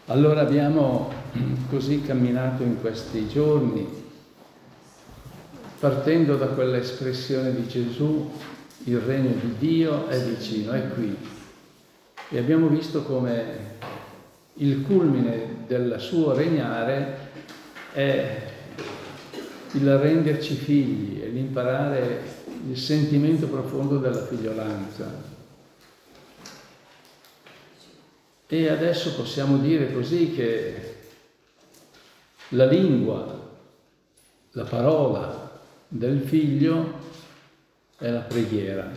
Allora abbiamo così camminato in questi giorni, partendo da quell'espressione di Gesù, il regno di Dio è vicino, è qui. E abbiamo visto come il culmine del suo regnare è il renderci figli e l'imparare il sentimento profondo della figliolanza. E adesso possiamo dire così che la lingua, la parola del figlio è la preghiera.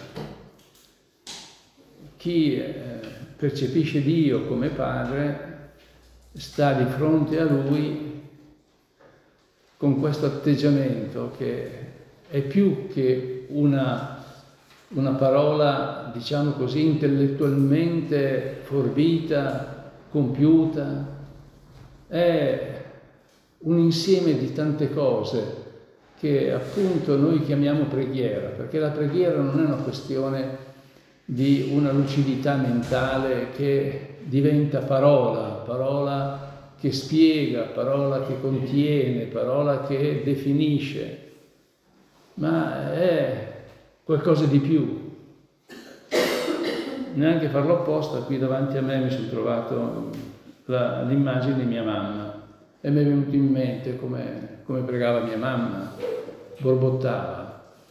Chi percepisce Dio come padre sta di fronte a lui con questo atteggiamento che è più che una parola, diciamo così, intellettualmente forbita, compiuta, è un insieme di tante cose che appunto noi chiamiamo preghiera, perché la preghiera non è una questione di una lucidità mentale che diventa parola che spiega, parola che contiene, parola che definisce, ma è qualcosa di più. Neanche farlo apposta, qui davanti a me mi sono trovato l'immagine di mia mamma e mi è venuto in mente come pregava mia mamma, borbottava.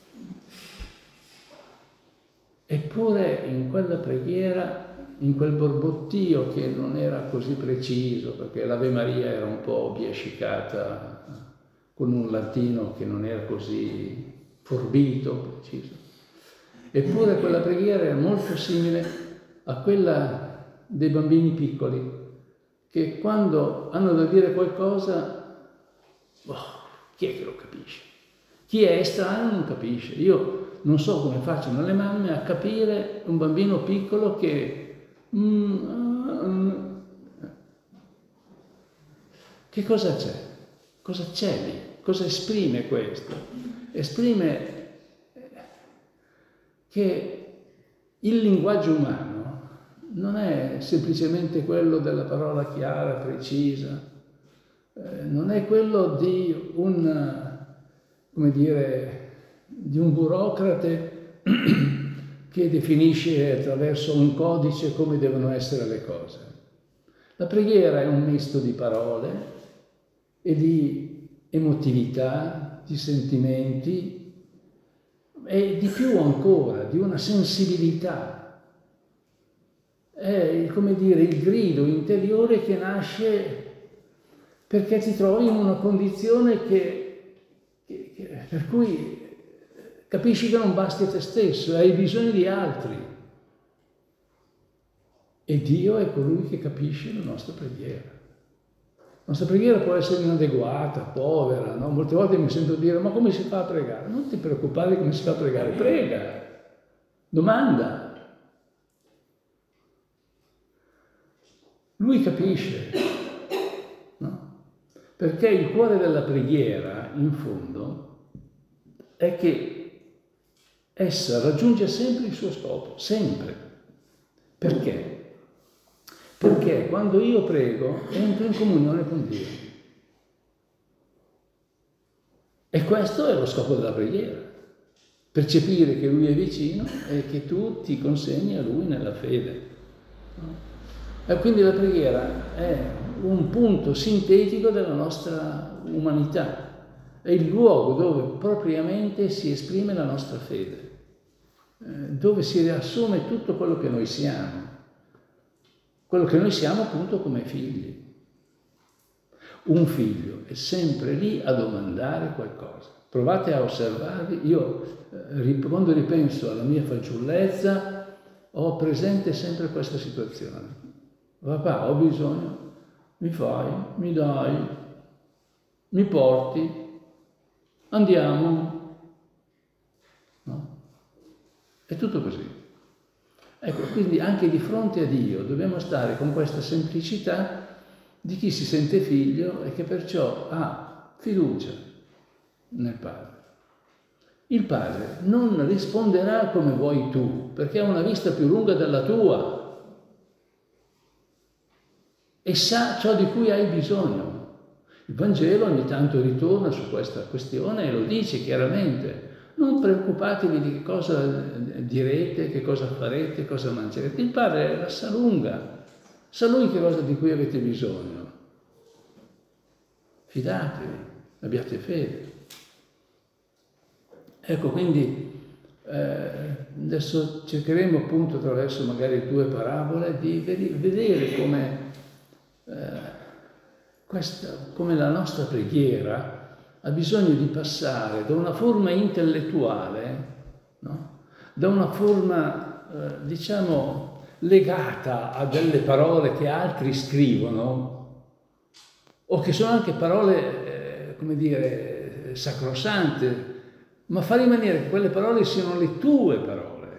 Eppure in quella preghiera, in quel borbottio che non era così preciso, perché l'Ave Maria era un po' biascicata con un latino che non era così forbito, preciso. Eppure quella preghiera era molto simile a quella dei bambini piccoli, che quando hanno da dire qualcosa, chi è che lo capisce? Chi è estraneo non capisce. Io non so come facciano le mamme a capire un bambino piccolo che cosa c'è? Cosa c'è lì? Cosa esprime questo? Esprime che il linguaggio umano non è semplicemente quello della parola chiara, precisa, non è quello di di un burocrate che definisce attraverso un codice come devono essere le cose. La preghiera è un misto di parole e di emotività, di sentimenti e di più ancora, di una sensibilità. È, come dire, il grido interiore che nasce perché ti trovi in una condizione per cui capisci che non basti a te stesso, hai bisogno di altri. E Dio è colui che capisce la nostra preghiera. La nostra preghiera può essere inadeguata, povera, no? Molte volte mi sento dire, ma come si fa a pregare? Non ti preoccupare di come si fa a pregare, prega, domanda. Lui capisce, no? Perché il cuore della preghiera, in fondo, è che essa raggiunge sempre il suo scopo, sempre. Perché? Perché quando io prego entro in comunione con Dio. E questo è lo scopo della preghiera. Percepire che Lui è vicino e che tu ti consegni a Lui nella fede. E quindi la preghiera è un punto sintetico della nostra umanità. È il luogo dove propriamente si esprime la nostra fede, dove si riassume tutto quello che noi siamo. Quello che noi siamo appunto come figli. Un figlio è sempre lì a domandare qualcosa. Provate a osservarvi. Io quando ripenso alla mia fanciullezza ho presente sempre questa situazione. Papà, ho bisogno, mi fai, mi dai, mi porti, andiamo. No? È tutto così. Ecco, quindi anche di fronte a Dio dobbiamo stare con questa semplicità di chi si sente figlio e che perciò ha fiducia nel Padre. Il Padre non risponderà come vuoi tu, perché ha una vista più lunga della tua e sa ciò di cui hai bisogno. Il Vangelo ogni tanto ritorna su questa questione e lo dice chiaramente. Non preoccupatevi di che cosa direte, che cosa farete, cosa mangerete. Il Padre la sa lunga, sa Lui che cosa di cui avete bisogno. Fidatevi, abbiate fede. Ecco, quindi adesso cercheremo appunto attraverso magari 2 parabole di vedere come la nostra preghiera ha bisogno di passare da una forma intellettuale, no? Da una forma, diciamo, legata a delle parole che altri scrivono, o che sono anche parole, come dire, sacrosante, ma fare in maniera che quelle parole siano le tue parole.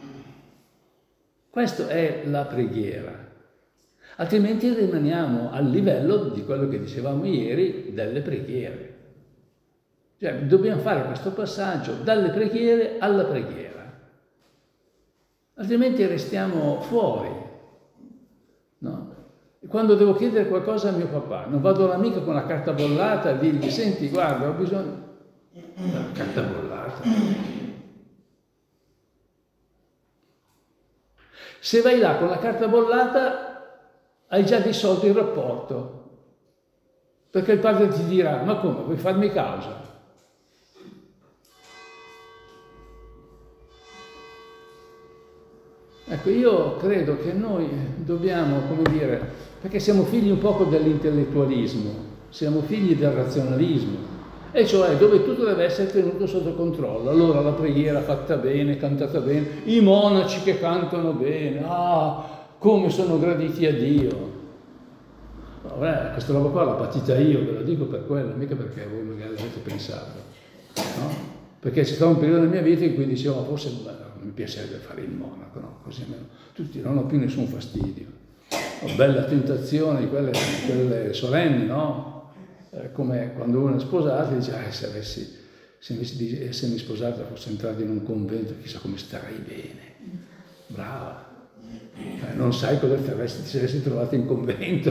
Questa è la preghiera. Altrimenti rimaniamo al livello di quello che dicevamo ieri delle preghiere. Cioè, dobbiamo fare questo passaggio dalle preghiere alla preghiera. Altrimenti restiamo fuori, no? Quando devo chiedere qualcosa a mio papà, non vado all'amico con la carta bollata a dirgli: senti, guarda, ho bisogno... La carta bollata. Se vai là con la carta bollata hai già dissolto il rapporto, perché il padre ti dirà: ma come, vuoi farmi causa? Ecco, io credo che noi dobbiamo, come dire, perché siamo figli un poco dell'intellettualismo, siamo figli del razionalismo, e cioè dove tutto deve essere tenuto sotto controllo. Allora la preghiera fatta bene, cantata bene, i monaci che cantano bene, come sono graditi a Dio. Vabbè, questa roba qua l'ho patita io, ve lo dico per quello, mica perché voi magari l'avete pensato, no? Perché c'è stato un periodo della mia vita in cui dicevo: forse mi piacerebbe fare il monaco, no? Così almeno tutti non ho più nessun fastidio. Ho bella tentazione di quelle solenni, no? Come quando uno è sposato e dice: se invece di essermi sposata fossi entrato in un convento, chissà come starei bene. Brava. Non sai cosa ti saresti trovato in convento.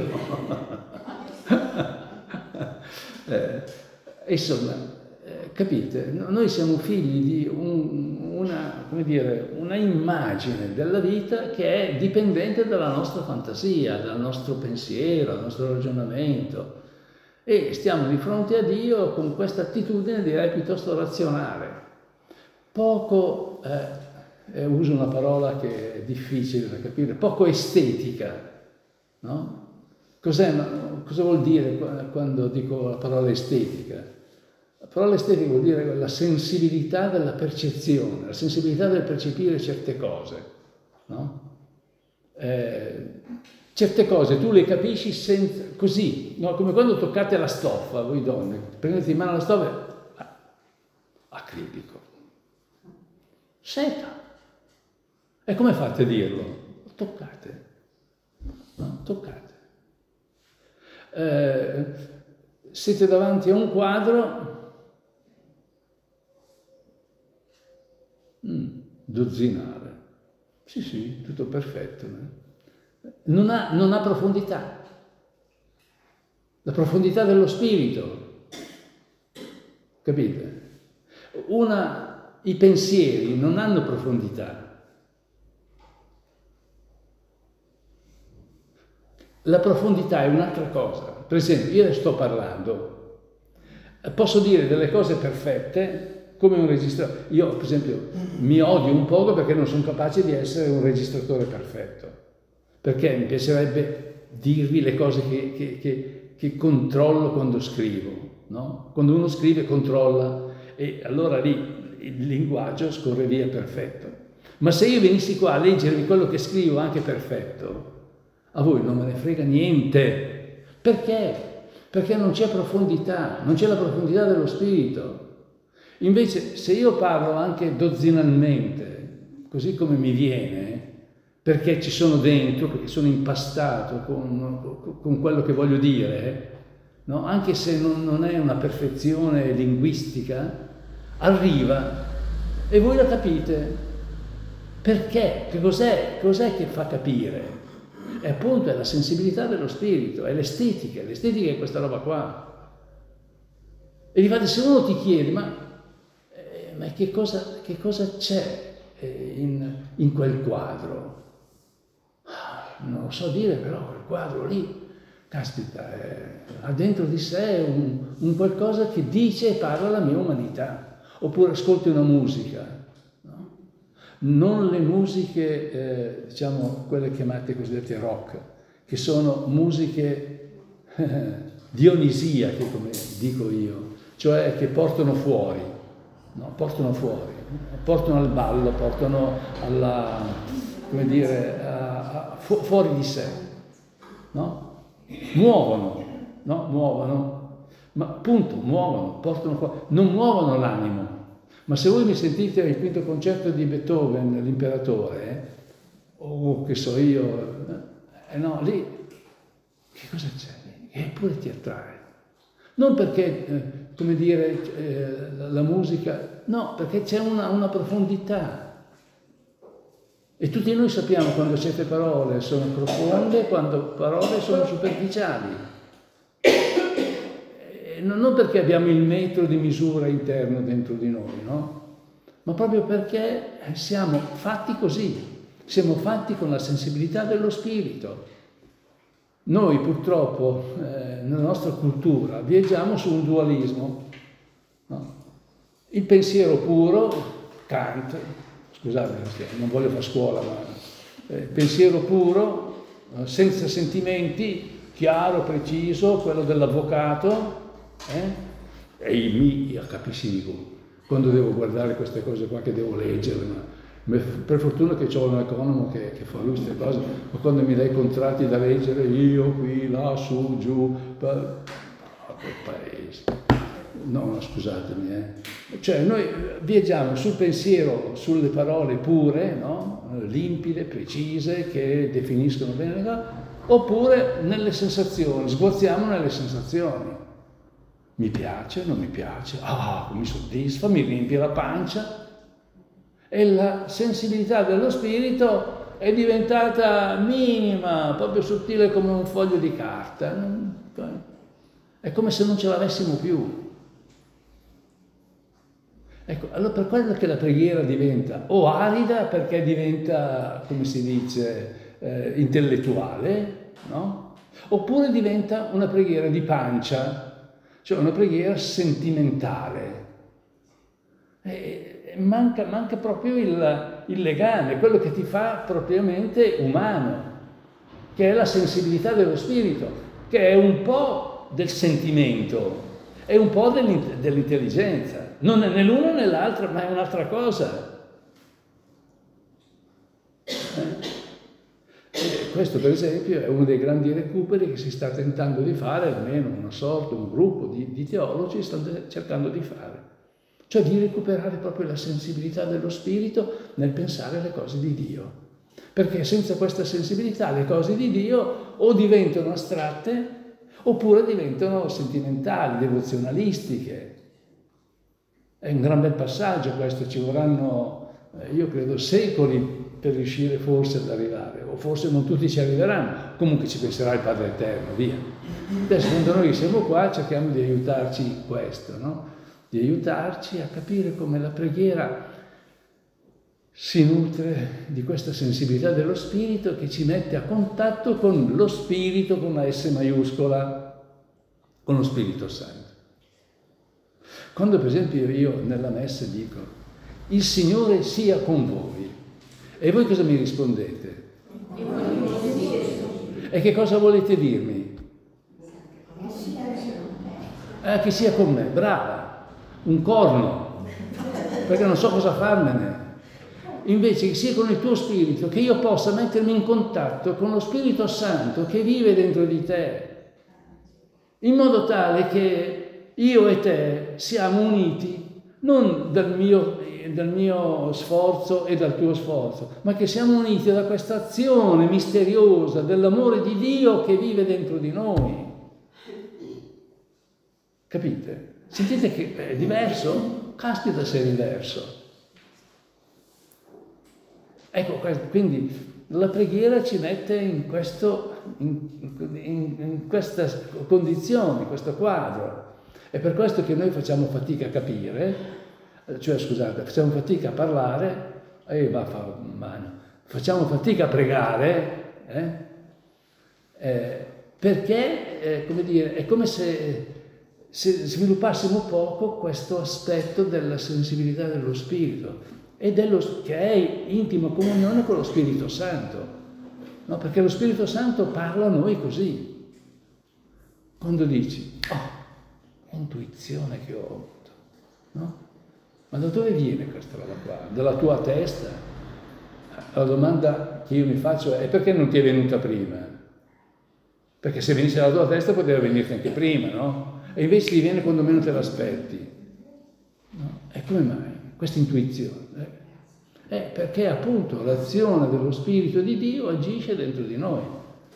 Insomma, capite? Noi siamo figli di una immagine della vita che è dipendente dalla nostra fantasia, dal nostro pensiero, dal nostro ragionamento. E stiamo di fronte a Dio con questa attitudine, direi, piuttosto razionale. Poco, uso una parola che è difficile da capire, poco estetica, no? Cosa vuol dire quando dico la parola estetica? La parola estetica vuol dire la sensibilità della percezione, la sensibilità del percepire certe cose, no? Certe cose tu le capisci così, no? Come quando toccate la stoffa, voi donne, prendete in mano la stoffa e acrilico, seta. E come fate a dirlo? Toccate, no? Toccate. Siete davanti a un quadro, dozzinale, sì, tutto perfetto, no? Non ha profondità, la profondità dello spirito, capite? I pensieri non hanno profondità. La profondità è un'altra cosa. Per esempio, io sto parlando, posso dire delle cose perfette come un registratore. Io, per esempio, mi odio un poco perché non sono capace di essere un registratore perfetto, perché mi piacerebbe dirvi le cose che controllo quando scrivo, no? Quando uno scrive controlla e allora lì il linguaggio scorre via perfetto. Ma se io venissi qua a leggervi quello che scrivo anche perfetto, a voi non me ne frega niente. Perché? Perché non c'è profondità, non c'è la profondità dello spirito. Invece, se io parlo anche dozzinalmente, così come mi viene, perché ci sono dentro, perché sono impastato con quello che voglio dire, no? Anche se non è una perfezione linguistica, arriva e voi la capite. Perché? Che cos'è che fa capire? è appunto è la sensibilità dello spirito, è l'estetica è questa roba qua. E infatti se uno ti chiede, ma che cosa c'è in quel quadro? Non lo so dire, però quel quadro lì, caspita, ha dentro di sé un qualcosa che dice e parla alla mia umanità. Oppure ascolti una musica, no? Non le musiche, diciamo, quelle chiamate cosiddette rock, che sono musiche dionisiache, come dico io, cioè che portano fuori, no? Portano al ballo, portano alla, come dire, fuori di sé, no? Muovono, ma appunto muovono, portano fuori, non muovono l'animo. Ma se voi mi sentite il quinto concerto di Beethoven, l'imperatore, o che so io, no, lì, che cosa c'è? Eppure ti attrae. Non perché, come dire, la musica, no, perché c'è una profondità. E tutti noi sappiamo quando certe parole sono profonde, quando parole sono superficiali. Non perché abbiamo il metro di misura interno dentro di noi, no? Ma proprio perché siamo fatti così, siamo fatti con la sensibilità dello spirito. Noi purtroppo nella nostra cultura viaggiamo su un dualismo, no? Il pensiero puro, Kant, scusate, non voglio fare scuola, ma pensiero puro, senza sentimenti, chiaro, preciso, quello dell'avvocato, e i mi capisci quando devo guardare queste cose qua che devo leggere, ma per fortuna che ho un economo che fa lui queste cose, ma quando mi dai contratti da leggere io qui, là, su, giù, quel paese, no, scusatemi, cioè noi viaggiamo sul pensiero, sulle parole pure, no? Limpide, precise, che definiscono bene le cose, oppure nelle sensazioni, sguazziamo nelle sensazioni. Mi piace, non mi piace, mi soddisfa, mi riempie la pancia. E la sensibilità dello spirito è diventata minima, proprio sottile come un foglio di carta. È come se non ce l'avessimo più. Ecco, allora per quello che la preghiera diventa o arida perché diventa, come si dice, intellettuale, no? Oppure diventa una preghiera di pancia, cioè una preghiera sentimentale. Manca proprio il legame, quello che ti fa propriamente umano, che è la sensibilità dello spirito, che è un po' del sentimento, è un po' dell'intelligenza. Non è né l'uno né l'altro, ma è un'altra cosa. Questo per esempio è uno dei grandi recuperi che si sta tentando di fare, almeno una sorta, un gruppo di teologi stanno cercando di fare, cioè di recuperare proprio la sensibilità dello spirito nel pensare alle cose di Dio, perché senza questa sensibilità le cose di Dio o diventano astratte oppure diventano sentimentali, devozionalistiche. È un gran bel passaggio questo, ci vorranno, io credo, secoli per riuscire forse ad arrivare, o forse non tutti ci arriveranno, comunque ci penserà il Padre Eterno, via. Adesso quando noi siamo qua cerchiamo di aiutarci in questo, no? Di aiutarci a capire come la preghiera si nutre di questa sensibilità dello spirito che ci mette a contatto con lo spirito con la S maiuscola, con lo Spirito Santo. Quando per esempio io nella messa dico il Signore sia con voi, e voi cosa mi rispondete? E che cosa volete dirmi? Che sia con me, brava, un corno, perché non so cosa farmene. Invece che sia con il tuo spirito, che io possa mettermi in contatto con lo Spirito Santo che vive dentro di te, in modo tale che io e te siamo uniti non dal mio sforzo e dal tuo sforzo, ma che siamo uniti da questa azione misteriosa dell'amore di Dio che vive dentro di noi. Capite? Sentite che è diverso? Caspita se è diverso. Ecco, quindi la preghiera ci mette in questa condizione, in questo quadro. È per questo che noi facciamo fatica a capire, facciamo fatica a parlare, facciamo fatica a pregare, perché, come dire, è come se sviluppassimo poco questo aspetto della sensibilità dello Spirito e che è intima comunione con lo Spirito Santo, no? Perché lo Spirito Santo parla a noi così. Quando dici, intuizione che ho avuto, no? Ma da dove viene questa roba qua? Dalla tua testa? La domanda che io mi faccio è: perché non ti è venuta prima? Perché se venisse dalla tua testa poteva venirti anche prima, no? E invece ti viene quando meno te l'aspetti, no? E come mai? Questa intuizione è perché appunto l'azione dello Spirito di Dio agisce dentro di noi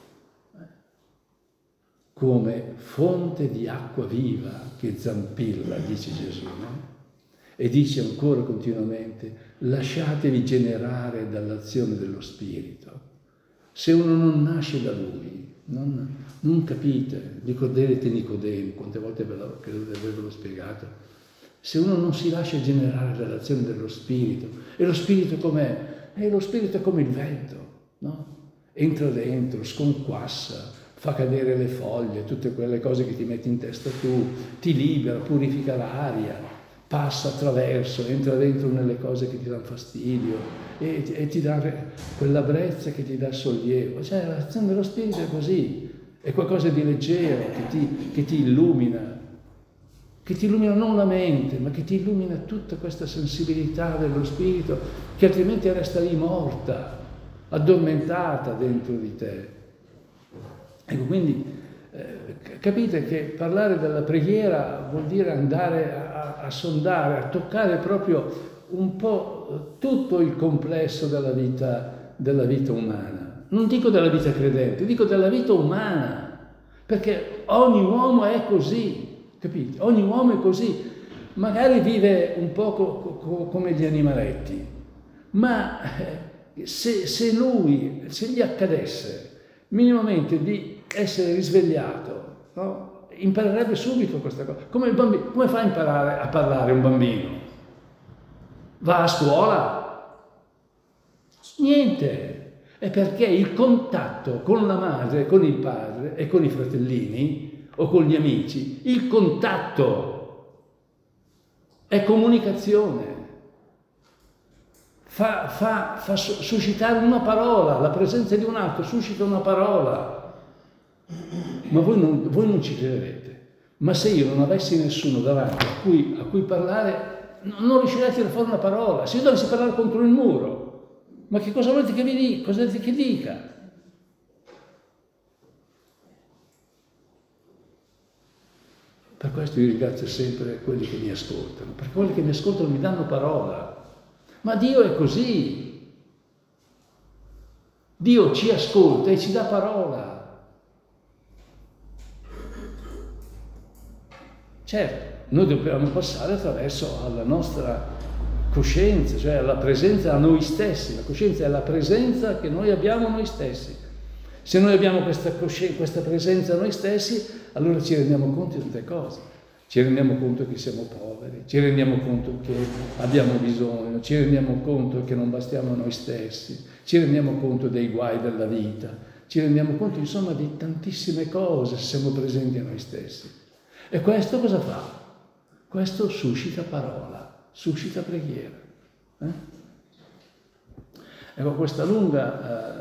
come fonte di acqua viva che zampilla, dice Gesù, no? E dice ancora continuamente: lasciatevi generare dall'azione dello Spirito. Se uno non nasce da Lui, non capite, ricordate Nicodemo, quante volte credo di avervelo spiegato. Se uno non si lascia generare dall'azione dello Spirito, e lo Spirito com'è? Lo Spirito è come il vento, no? Entra dentro, sconquassa, fa cadere le foglie, tutte quelle cose che ti metti in testa tu, ti libera, purifica l'aria, passa attraverso, entra dentro nelle cose che ti danno fastidio e ti dà quella brezza che ti dà sollievo. Cioè l'azione dello Spirito è così, è qualcosa di leggero che ti illumina non la mente, ma che ti illumina tutta questa sensibilità dello Spirito che altrimenti resta lì morta, addormentata dentro di te. Ecco, quindi capite che parlare della preghiera vuol dire andare a sondare, a toccare proprio un po' tutto il complesso della vita umana. Non dico della vita credente, dico della vita umana, perché ogni uomo è così. Capite? Ogni uomo è così, magari vive un po' come gli animaletti, ma se gli accadesse minimamente di essere risvegliato, no? Imparerebbe subito questa cosa. Come fa a imparare a parlare un bambino? Va a scuola? Niente, è perché il contatto con la madre, con il padre e con i fratellini o con gli amici, il contatto è comunicazione, fa suscitare una parola, la presenza di un altro suscita una parola, ma voi non ci crederete, ma se io non avessi nessuno davanti a cui parlare, non riuscirei a tirare fuori una parola. Se io dovessi parlare contro il muro, ma che cosa volete che vi dica? Cosa volete che dica? Per questo io ringrazio sempre quelli che mi ascoltano, perché quelli che mi ascoltano mi danno parola. Ma Dio è così. Dio ci ascolta e ci dà parola. Certo, noi dobbiamo passare attraverso alla nostra coscienza, cioè alla presenza a noi stessi. La coscienza è la presenza che noi abbiamo a noi stessi. Se noi abbiamo questa presenza a noi stessi, allora ci rendiamo conto di tante cose. Ci rendiamo conto che siamo poveri, ci rendiamo conto che abbiamo bisogno, ci rendiamo conto che non bastiamo a noi stessi, ci rendiamo conto dei guai della vita, ci rendiamo conto insomma di tantissime cose se siamo presenti a noi stessi. E questo cosa fa? Questo suscita parola, suscita preghiera. Ecco, questa lunga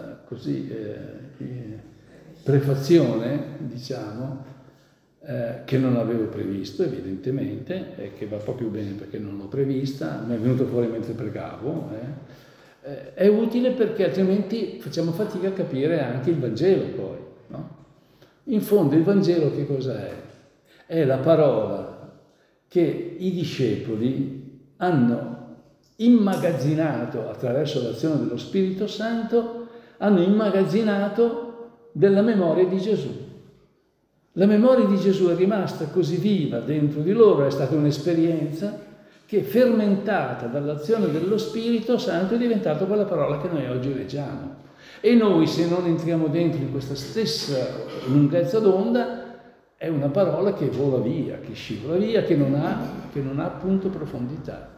prefazione, diciamo, che non avevo previsto evidentemente, e che va proprio bene perché non l'ho prevista, mi è venuto fuori mentre pregavo, è utile perché altrimenti facciamo fatica a capire anche il Vangelo poi, no? In fondo il Vangelo che cosa è? È la parola che i discepoli hanno immagazzinato attraverso l'azione dello Spirito Santo, hanno immagazzinato della memoria di Gesù. La memoria di Gesù è rimasta così viva dentro di loro, è stata un'esperienza che, fermentata dall'azione dello Spirito Santo, è diventata quella parola che noi oggi leggiamo. E noi, se non entriamo dentro in questa stessa lunghezza d'onda, è una parola che vola via, che scivola via, che non ha appunto profondità.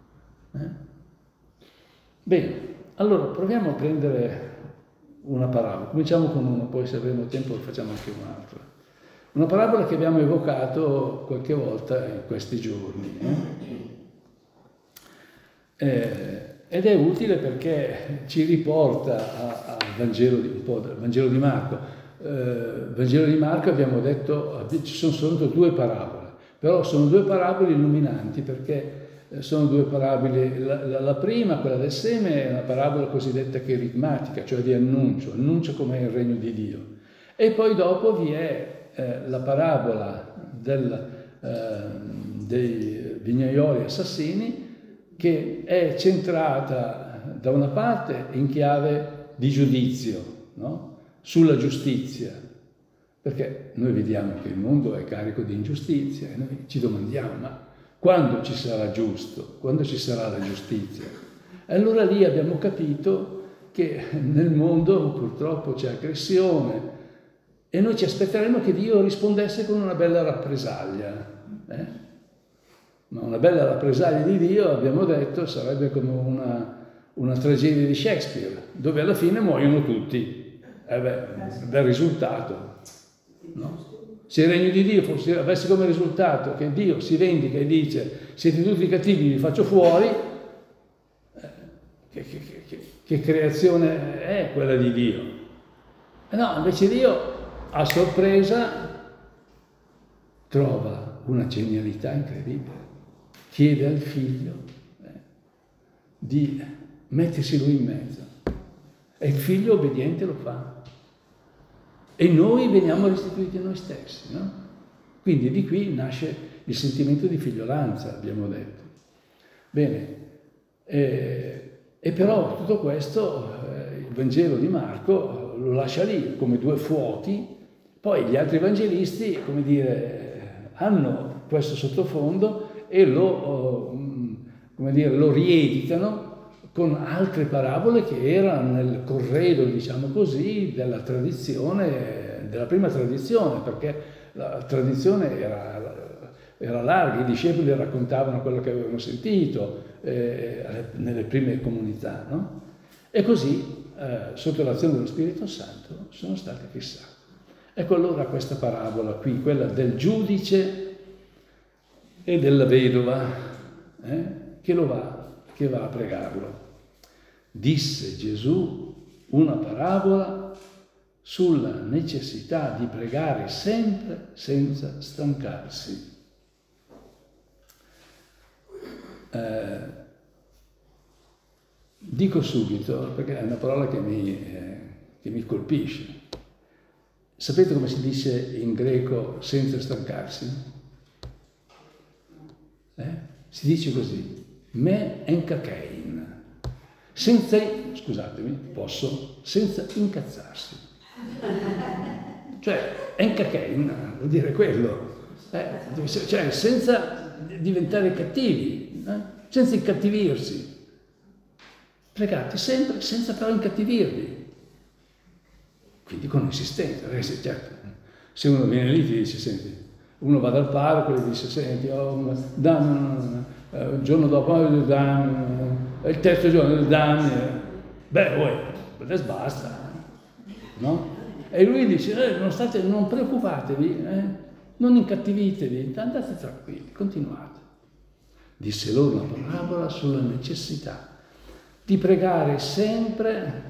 Bene, allora proviamo a prendere una parabola. Cominciamo con una, poi se avremo tempo facciamo anche un'altra. Una parabola che abbiamo evocato qualche volta in questi giorni. Ed è utile perché ci riporta al Vangelo di Marco. Vangelo di Marco abbiamo detto, ci sono solo 2 parabole, però sono 2 parabole illuminanti perché sono 2 parabole. La prima, quella del seme, è una parabola cosiddetta cherigmatica, cioè di annuncio come il regno di Dio. E poi dopo vi è la parabola dei vignaioli assassini, che è centrata da una parte in chiave di giudizio, no? Sulla giustizia, perché noi vediamo che il mondo è carico di ingiustizia e noi ci domandiamo, ma quando ci sarà giusto? Quando ci sarà la giustizia? E allora lì abbiamo capito che nel mondo purtroppo c'è aggressione e noi ci aspetteremo che Dio rispondesse con una bella rappresaglia. Ma una bella rappresaglia di Dio, abbiamo detto, sarebbe come una tragedia di Shakespeare, dove alla fine muoiono tutti. Bel risultato, no? Se il regno di Dio avesse come risultato che Dio si vendica e dice siete tutti cattivi, vi faccio fuori, che creazione è quella di Dio? No, invece Dio a sorpresa trova una genialità incredibile. Chiede al figlio di mettersi lui in mezzo e il figlio obbediente lo fa e noi veniamo restituiti a noi stessi, no? Quindi di qui nasce il sentimento di figliolanza, abbiamo detto. Bene, e però tutto questo il Vangelo di Marco lo lascia lì come 2 fuochi, poi gli altri evangelisti, come dire, hanno questo sottofondo e lo rieditano con altre parabole che erano nel corredo, diciamo così, della tradizione, della prima tradizione, perché la tradizione era larga, i discepoli raccontavano quello che avevano sentito nelle prime comunità, no? E così, sotto l'azione dello Spirito Santo, sono state fissate. Ecco allora questa parabola qui, quella del giudice e della vedova, che va a pregarlo. Disse Gesù una parabola sulla necessità di pregare sempre senza stancarsi. Dico subito, perché è una parola che mi colpisce. Sapete come si dice in greco senza stancarsi? Si dice così, me enkakein, senza incazzarsi. Cioè, enkakein vuol dire quello, cioè senza diventare cattivi, senza incattivirsi. Pregate sempre senza però incattivirvi. Quindi con insistenza, perché certo, se uno viene lì ti dice, senti, uno va dal parroco e gli dice, senti, dammi, il giorno dopo dammi, il terzo giorno dammi, adesso basta, no? E lui dice, non preoccupatevi, non incattivitevi, andate tranquilli, continuate. Disse loro una parabola sulla necessità di pregare sempre.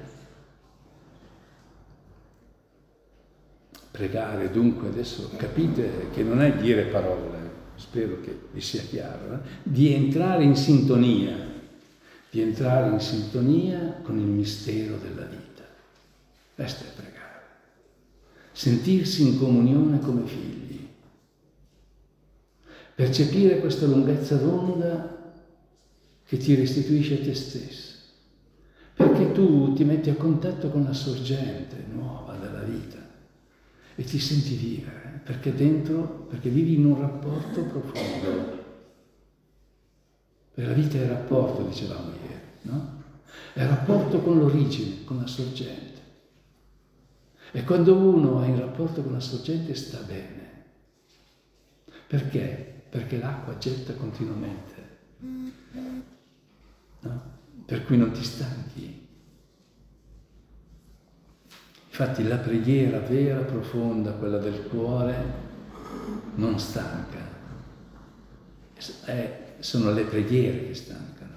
Pregare dunque, adesso capite che non è dire parole, spero che vi sia chiaro, di entrare in sintonia con il mistero della vita. Questo è pregare. Sentirsi in comunione come figli. Percepire questa lunghezza d'onda che ti restituisce a te stesso. Perché tu ti metti a contatto con la sorgente nuova della vita. E ti senti vivere, perché vivi in un rapporto profondo. Perché la vita è rapporto, dicevamo ieri, no? è il rapporto con l'origine, con la sorgente. E quando uno è in rapporto con la sorgente sta bene. Perché? Perché l'acqua getta continuamente, no? Per cui non ti stanchi. Infatti la preghiera vera, profonda, quella del cuore, non stanca. Sono le preghiere che stancano.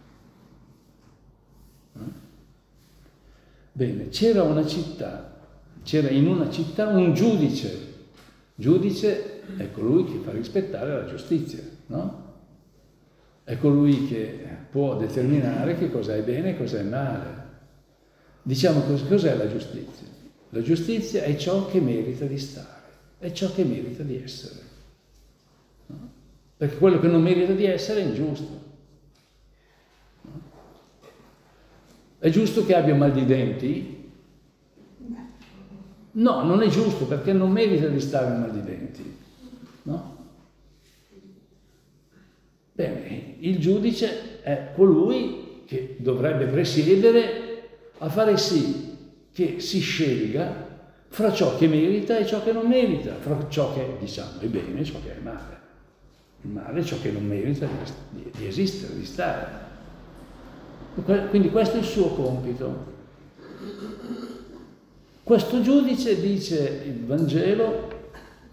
Bene, c'era in una città un giudice. Giudice è colui che fa rispettare la giustizia, no? È colui che può determinare che cosa è bene e cosa è male. Diciamo cos'è la giustizia? La giustizia è ciò che merita di stare, è ciò che merita di essere. No? Perché quello che non merita di essere è ingiusto. No? È giusto che abbia mal di denti? No, non è giusto perché non merita di stare mal di denti. No? Bene, il giudice è colui che dovrebbe presiedere a fare sì che si scelga fra ciò che merita e ciò che non merita, fra ciò che diciamo è bene e ciò che è male. Il male è ciò che non merita di esistere, di stare. Quindi questo è il suo compito. Questo giudice, dice il Vangelo,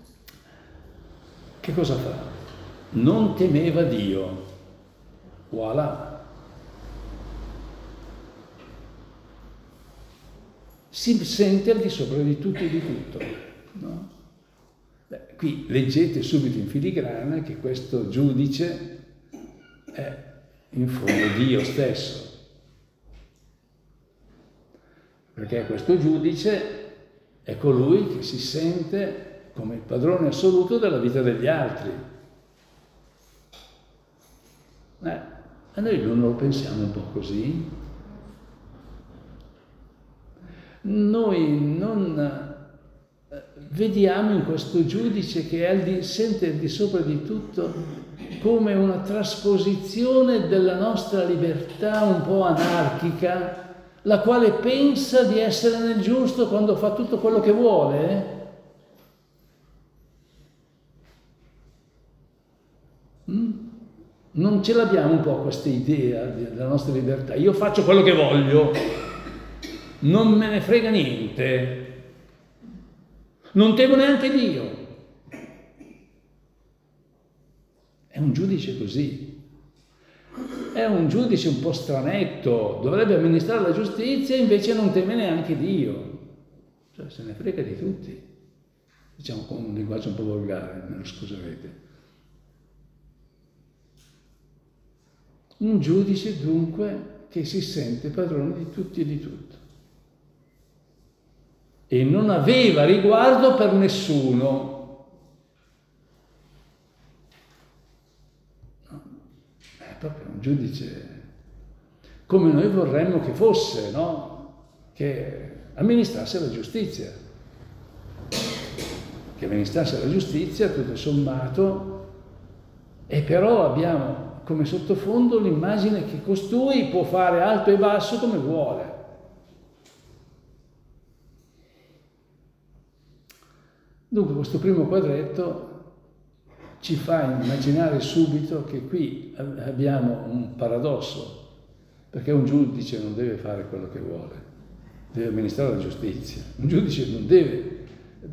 che cosa fa? Non temeva Dio. Voilà. Si sente al di sopra di tutto e di tutto. No? Beh, qui leggete subito in filigrana che questo giudice è in fondo Dio stesso. Perché questo giudice è colui che si sente come il padrone assoluto della vita degli altri. A noi non lo pensiamo un po' così? Noi non vediamo in questo giudice che sente al di sopra di tutto come una trasposizione della nostra libertà un po' anarchica, la quale pensa di essere nel giusto quando fa tutto quello che vuole? Non ce l'abbiamo un po' questa idea della nostra libertà? Io faccio quello che voglio, non me ne frega niente, non temo neanche Dio. È un giudice così. È un giudice un po' stranetto, dovrebbe amministrare la giustizia e invece non teme neanche Dio. Cioè se ne frega di tutti. Diciamo con un linguaggio un po' volgare, me lo scuserete. Un giudice dunque che si sente padrone di tutti e di tutto. E non aveva riguardo per nessuno. Proprio un giudice come noi vorremmo che fosse, no? Che amministrasse la giustizia. Che amministrasse la giustizia tutto sommato, e però abbiamo come sottofondo l'immagine che costui può fare alto e basso come vuole. Dunque questo primo quadretto ci fa immaginare subito che qui abbiamo un paradosso, perché un giudice non deve fare quello che vuole, deve amministrare la giustizia. Un giudice non deve,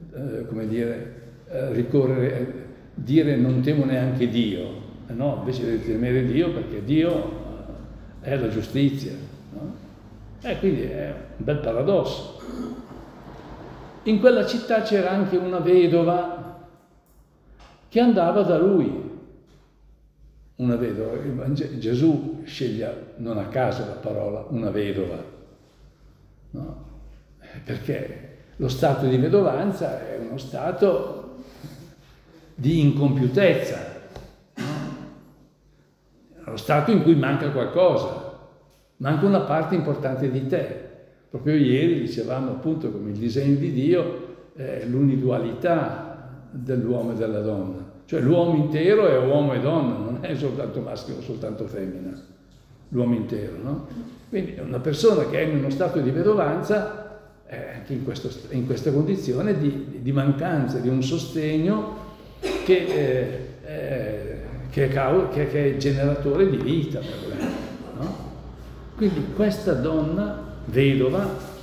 dire non temo neanche Dio, no, invece deve temere Dio perché Dio è la giustizia. No? Quindi è un bel paradosso. In quella città c'era anche una vedova che andava da lui, una vedova. Gesù sceglie non a caso la parola una vedova, no? Perché lo stato di vedovanza è uno stato di incompiutezza, no? È lo stato in cui manca qualcosa, manca una parte importante di te. Proprio ieri dicevamo appunto come il disegno di Dio è l'unidualità dell'uomo e della donna, cioè l'uomo intero è uomo e donna, non è soltanto maschio o soltanto femmina, l'uomo intero, no? Quindi una persona che è in uno stato di vedovanza è anche in questa condizione di mancanza di un sostegno che è generatore di vita per lei, no? Quindi questa donna vedova,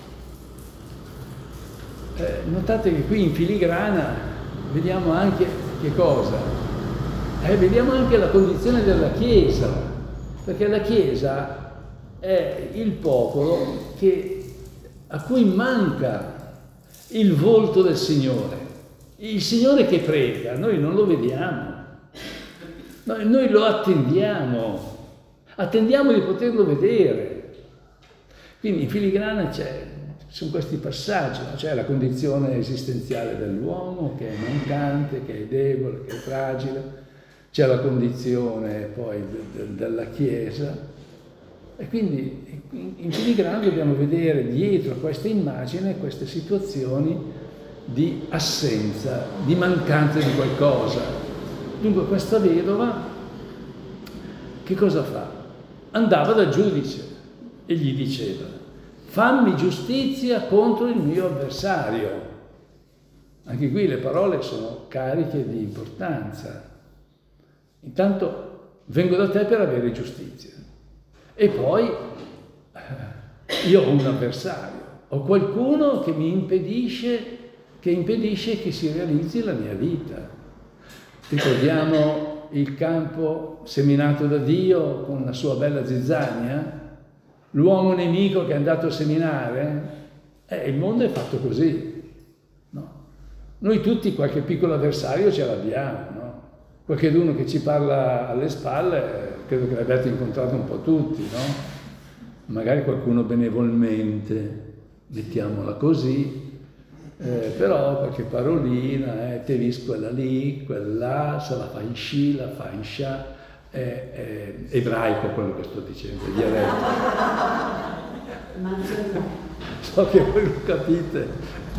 notate che qui in filigrana vediamo anche che cosa? Vediamo anche la condizione della Chiesa, perché la Chiesa è il popolo a cui manca il volto del Signore. Il Signore che prega, noi non lo vediamo, noi lo attendiamo di poterlo vedere. Quindi in filigrana sono questi passaggi, no? C'è la condizione esistenziale dell'uomo che è mancante, che è debole, che è fragile, c'è la condizione poi della Chiesa, e quindi in filigrana dobbiamo vedere dietro a questa immagine queste situazioni di assenza, di mancanza di qualcosa. Dunque questa vedova che cosa fa? Andava dal giudice e gli diceva: fammi giustizia contro il mio avversario. Anche qui le parole sono cariche di importanza. Intanto vengo da te per avere giustizia. E poi io ho un avversario, ho qualcuno che mi impedisce che si realizzi la mia vita. Ricordiamo il campo seminato da Dio con la sua bella zizzania? L'uomo nemico che è andato a seminare? Il mondo è fatto così, no? Noi tutti qualche piccolo avversario ce l'abbiamo, no? Qualcheduno che ci parla alle spalle, credo che l'abbiate incontrato un po' tutti, no? Magari qualcuno benevolmente, mettiamola così, però qualche parolina, te vis quella lì, quella là, se la fa in sci, la fa in scia, è ebraico quello che sto dicendo, è dialetto. So che voi lo capite.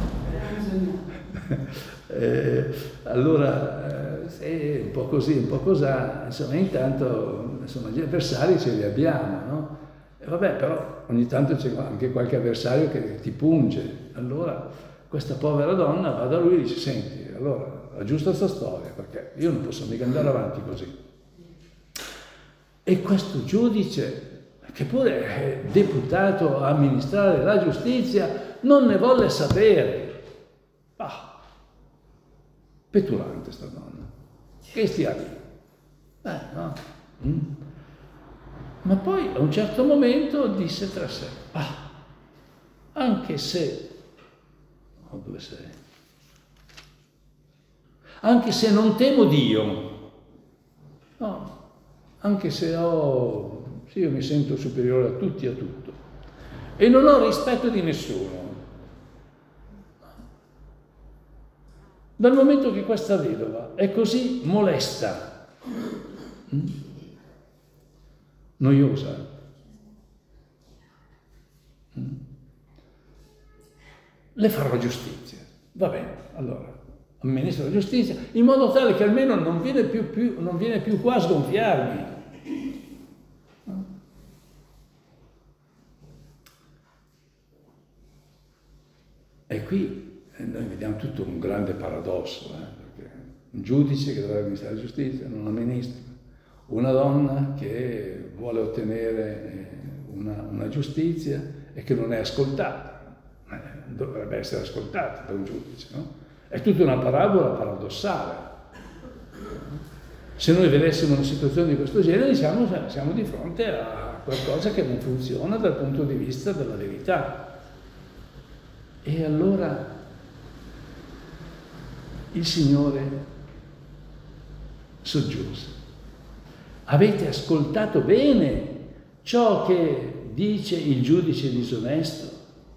Allora, un po' così, un po' cosà, insomma, intanto gli avversari ce li abbiamo, no? E vabbè, però ogni tanto c'è anche qualche avversario che ti punge. Allora questa povera donna va da lui e dice: senti, allora aggiusta sta storia, perché io non posso mica andare avanti così. E questo giudice, che pure è deputato a amministrare la giustizia, non ne volle sapere. Petulante sta donna, che stia lì, no? Ma poi a un certo momento disse tra sé: anche se, dove sei? Anche se non temo Dio, no, anche se io mi sento superiore a tutti e a tutto, e non ho rispetto di nessuno. Dal momento che questa vedova è così molesta, noiosa, le farò giustizia. Va bene, allora amministro la giustizia in modo tale che almeno non viene più qua a sgonfiarmi. E qui noi vediamo tutto un grande paradosso, perché un giudice che dovrebbe amministrare la giustizia non amministra, una donna che vuole ottenere una giustizia e che non è ascoltata, dovrebbe essere ascoltata da un giudice, no? È tutta una parabola paradossale. Se noi vedessimo una situazione di questo genere, diciamo, siamo di fronte a qualcosa che non funziona dal punto di vista della verità. E allora il Signore soggiunse: avete ascoltato bene ciò che dice il giudice disonesto?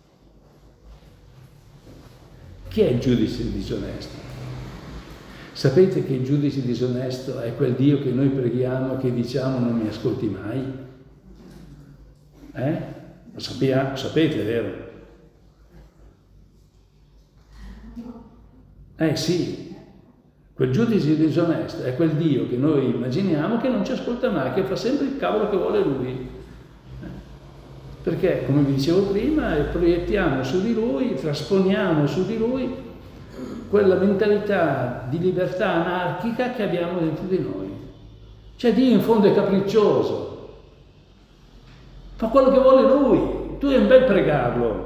Chi è il giudice disonesto? Sapete che il giudice disonesto è quel Dio che noi preghiamo e che diciamo non mi ascolti mai? Lo sapete, vero? Sì, quel giudice disonesto è quel Dio che noi immaginiamo che non ci ascolta mai, che fa sempre il cavolo che vuole lui. Perché, come vi dicevo prima, proiettiamo su di lui, trasponiamo su di lui quella mentalità di libertà anarchica che abbiamo dentro di noi. Cioè Dio in fondo è capriccioso, fa quello che vuole lui, tu è un bel pregarlo.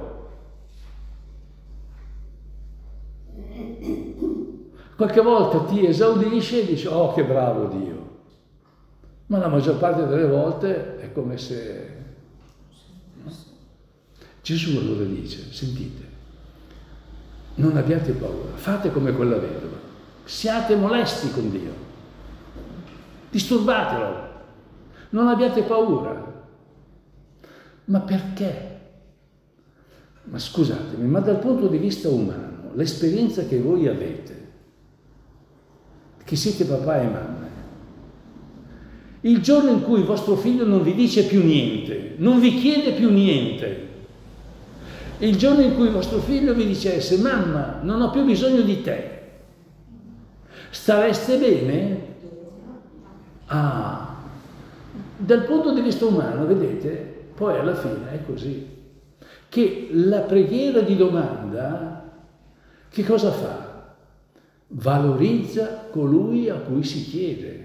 Qualche volta ti esaudisce e dici, oh che bravo Dio, ma la maggior parte delle volte è come se... No? Gesù allora dice, sentite, non abbiate paura, fate come quella vedova, siate molesti con Dio, disturbatelo, non abbiate paura. Ma perché? Ma scusatemi, ma dal punto di vista umano, l'esperienza che voi avete, che siete papà e mamma, il giorno in cui vostro figlio non vi dice più niente, non vi chiede più niente, il giorno in cui vostro figlio vi dicesse, mamma, non ho più bisogno di te, stareste bene? Ah, dal punto di vista umano, vedete, poi alla fine è così, che la preghiera di domanda, che cosa fa? Valorizza colui a cui si chiede.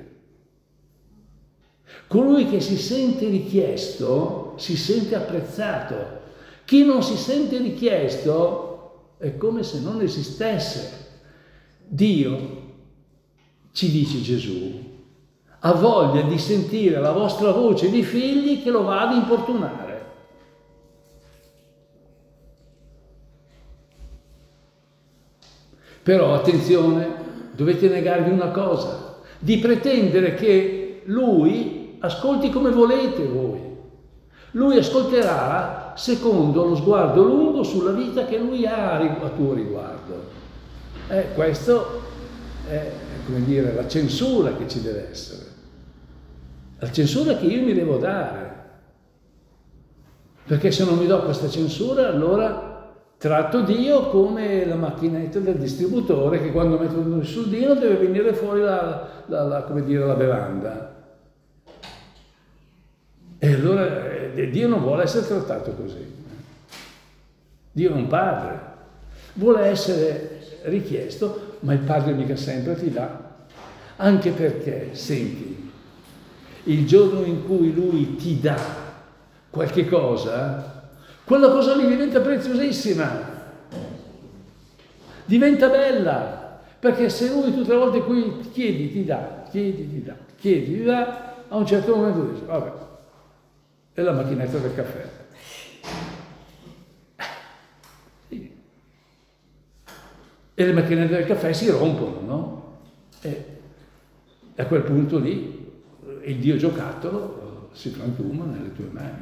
Colui che si sente richiesto, si sente apprezzato. Chi non si sente richiesto è come se non esistesse. Dio, ci dice Gesù, ha voglia di sentire la vostra voce di figli che lo va ad importunare. Però attenzione, dovete negarvi una cosa, di pretendere che lui ascolti come volete voi. Lui ascolterà secondo lo sguardo lungo sulla vita che lui ha a tuo riguardo. Questo è, come dire, la censura che ci deve essere. La censura che io mi devo dare. Perché se non mi do questa censura, allora tratto Dio come la macchinetta del distributore che quando metto il soldino deve venire fuori come dire, la bevanda. E allora Dio non vuole essere trattato così. Dio è un padre, vuole essere richiesto, ma il padre mica sempre ti dà. Anche perché, senti, il giorno in cui lui ti dà qualche cosa, quella cosa lì diventa preziosissima, diventa bella, perché se lui tutte le volte qui chiedi, ti dà, chiedi, ti dà, chiedi, ti dà, a un certo momento dici, vabbè, è la macchinetta del caffè. Sì. E le macchinette del caffè si rompono, no? E a quel punto lì il Dio giocattolo si frantuma nelle tue mani.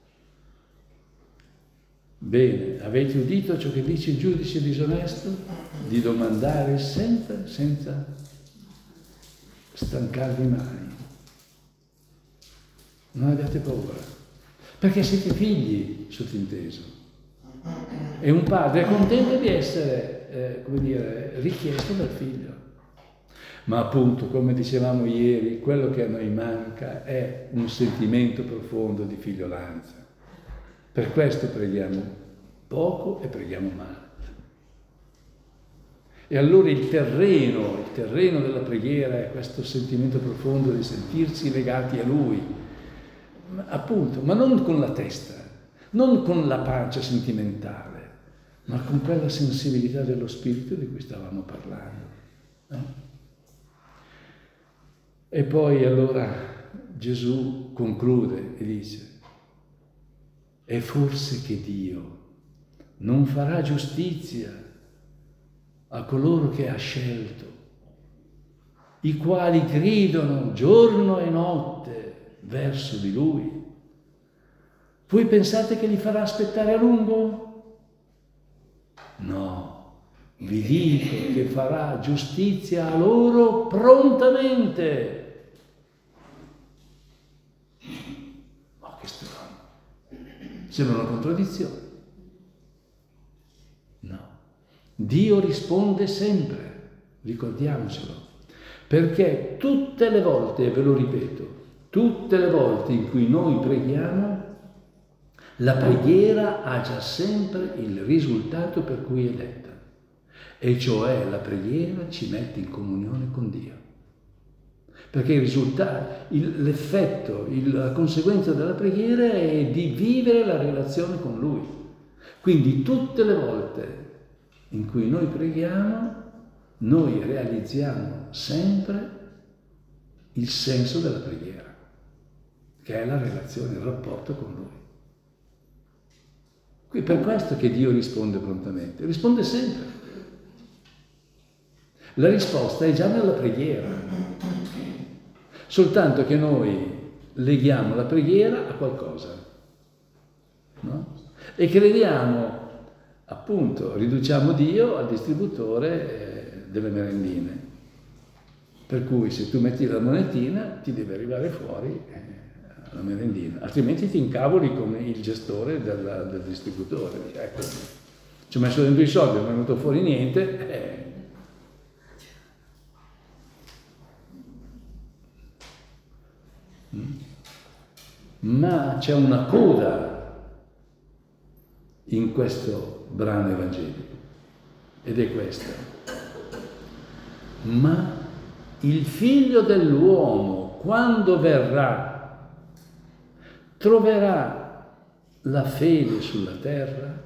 Bene, avete udito ciò che dice il giudice disonesto? Di domandare sempre senza stancarvi mai. Non abbiate paura, perché siete figli, sottinteso. E un padre è contento di essere, come dire, richiesto dal figlio. Ma appunto, come dicevamo ieri, quello che a noi manca è un sentimento profondo di figliolanza. Per questo preghiamo poco e preghiamo male. E allora il terreno della preghiera è questo sentimento profondo di sentirsi legati a Lui, appunto, ma non con la testa, non con la pancia sentimentale, ma con quella sensibilità dello spirito di cui stavamo parlando. No? E poi allora Gesù conclude e dice: è forse che Dio non farà giustizia a coloro che ha scelto, i quali gridano giorno e notte verso di Lui? Voi pensate che li farà aspettare a lungo? No, vi dico che farà giustizia a loro prontamente. Ma che strano. Sembra una contraddizione. No. Dio risponde sempre, ricordiamocelo, perché tutte le volte, ve lo ripeto, tutte le volte in cui noi preghiamo, La preghiera ha già sempre il risultato per cui è detta, e cioè la preghiera ci mette in comunione con Dio. Perché il risultato, l'effetto, la conseguenza della preghiera è di vivere la relazione con Lui. Quindi tutte le volte in cui noi preghiamo, noi realizziamo sempre il senso della preghiera, che è la relazione, il rapporto con Lui. Qui per questo che Dio risponde prontamente, risponde sempre. La risposta è già nella preghiera, soltanto che noi leghiamo la preghiera a qualcosa, no? E crediamo, appunto, riduciamo Dio al distributore delle merendine. Per cui se tu metti la monetina ti deve arrivare fuori la merendina, altrimenti ti incavoli con il gestore del distributore. Ecco, ci ho messo dentro i soldi, non è venuto fuori niente. Ma c'è una coda in questo brano evangelico, ed è questa: ma il figlio dell'uomo, quando verrà, troverà la fede sulla terra?